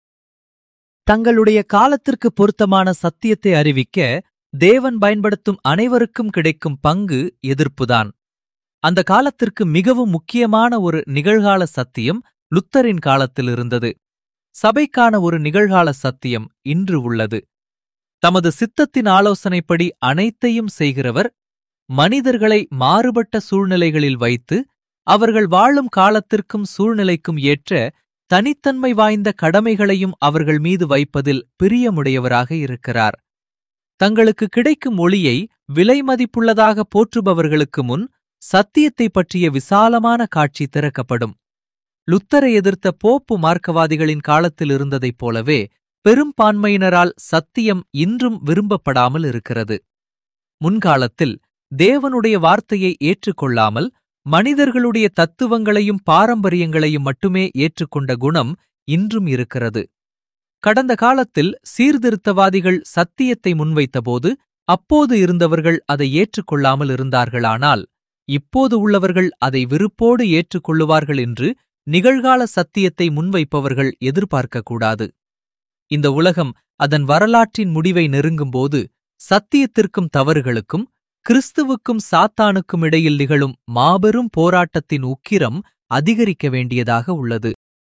தங்களுடைய காலத்திற்கு பொருத்தமான சத்தியத்தை அறிவிக்க தேவன் பயன்படுத்தும் அனைவருக்கும் கிடைக்கும் பங்கு எதிர்ப்புதான். அந்த காலத்திற்கு மிகவும் முக்கியமான ஒரு நிகழ்கால சத்தியம் லுத்தரின் காலத்தில் இருந்தது. சபைக்கான ஒரு நிகழ்கால சத்தியம் இன்று உள்ளது. தமது சித்தத்தின் ஆலோசனைப்படி அனைத்தையும் செய்கிறவர் மனிதர்களை மாறுபட்ட சூழ்நிலைகளில் வைத்து அவர்கள் வாழும் காலத்திற்கும் சூழ்நிலைக்கும் ஏற்ற தனித்தன்மை வாய்ந்த கடமைகளையும் அவர்கள் மீது வைப்பதில் பிரியமுடையவராக இருக்கிறார். தங்களுக்கு கிடைக்கும் ஒளியை விலைமதிப்புள்ளதாக போற்றுபவர்களுக்கு முன் சத்தியத்தை பற்றிய விசாலமான காட்சி திறக்கப்படும். லுத்தரை எதிர்த்த போப்பு மார்க்கவாதிகளின் காலத்தில் இருந்ததைப் போலவே பெரும்பான்மையினரால் சத்தியம் இன்றும் விரும்பப்படாமல் இருக்கிறது. முன்காலத்தில் தேவனுடைய வார்த்தையை ஏற்றுக்கொள்ளாமல் மனிதர்களுடைய தத்துவங்களையும் பாரம்பரியங்களையும் மட்டுமே ஏற்றுக்கொண்ட குணம் இன்றும் இருக்கிறது. கடந்த காலத்தில் சீர்திருத்தவாதிகள் சத்தியத்தை முன்வைத்தபோது அப்போது இருந்தவர்கள் அதை ஏற்றுக்கொள்ளாமல் இருந்தார்களானால் இப்போது உள்ளவர்கள் அதை விருப்போடு ஏற்றுக்கொள்ளுவார்கள் என்று நிகழ்கால சத்தியத்தை முன்வைப்பவர்கள் எதிர்பார்க்கக்கூடாது. இந்த உலகம் அதன் வரலாற்றின் முடிவை நெருங்கும்போது சத்தியத்திற்கும் தவறுகளுக்கும் கிறிஸ்துவுக்கும் சாத்தானுக்கும் இடையில் நிகழும் மாபெரும் போராட்டத்தின் உக்கிரம் அதிகரிக்க வேண்டியதாக உள்ளது.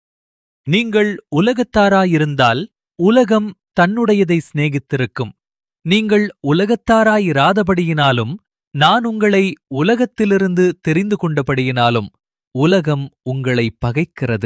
நீங்கள் உலகத்தாராயிருந்தால் உலகம் தன்னுடையதை சிநேகித்திருக்கும். நீங்கள் உலகத்தாராயிராதபடியினாலும் நான் உங்களை உலகத்திலிருந்து தெரிந்து கொண்டபடியினாலும் உலகம் உங்களை பகைக்கிறது.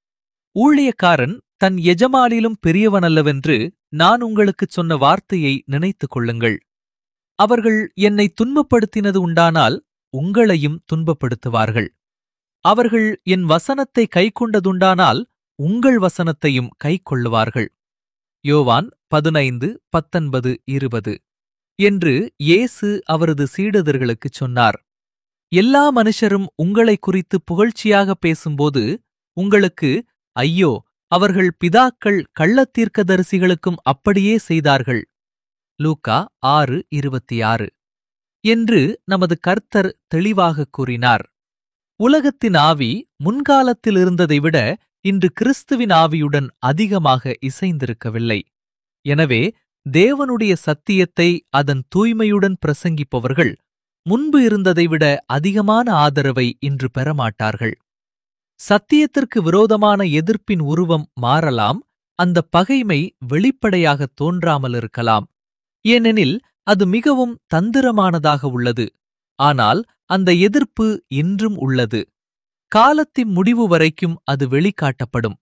ஊழியக்காரன் தன் எஜமானிலும் பெரியவனல்லவென்று நான் உங்களுக்குச் சொன்ன வார்த்தையை நினைத்துக் கொள்ளுங்கள். அவர்கள் என்னை துன்பப்படுத்தினது உண்டானால் உங்களையும் துன்பப்படுத்துவார்கள். அவர்கள் என் வசனத்தை கைக்கொண்டதுண்டானால் உங்கள் வசனத்தையும் கைக்கொள்ளுவார்கள். யோவான் பதினைந்து பத்தொன்பது இருபது என்று இயேசு அவரது சீடர்களுக்குச் சொன்னார். எல்லா மனுஷரும் உங்களை குறித்து புகழ்ச்சியாக பேசும்போது உங்களுக்கு ஐயோ, அவர்கள் பிதாக்கள் கள்ளத்தீர்க்கதரிசிகளுக்கும் அப்படியே செய்தார்கள். லூக்கா ஆறு இருபத்தி ஆறு என்று நமது கர்த்தர் தெளிவாகக் கூறினார். உலகத்தின் ஆவி முன்காலத்தில் இருந்ததை விட இன்று கிறிஸ்துவின் ஆவியுடன் அதிகமாக இசைந்திருக்கவில்லை. எனவே தேவனுடைய சத்தியத்தை அதன் தூய்மையுடன் பிரசங்கிப்பவர்கள் முன்பு இருந்ததை விட அதிகமான ஆதரவை இன்று பெறமாட்டார்கள். சத்தியத்திற்கு விரோதமான எதிர்ப்பின் உருவம் மாறலாம், அந்த பகைமை வெளிப்படையாக தோன்றாமல் இருக்கலாம். ஏனெனில் அது மிகவும் தந்திரமானதாக உள்ளது. ஆனால் அந்த எதிர்ப்பு இன்றும் உள்ளது. காலத்தின் முடிவு வரைக்கும் அது வெளிக்காட்டப்படும்.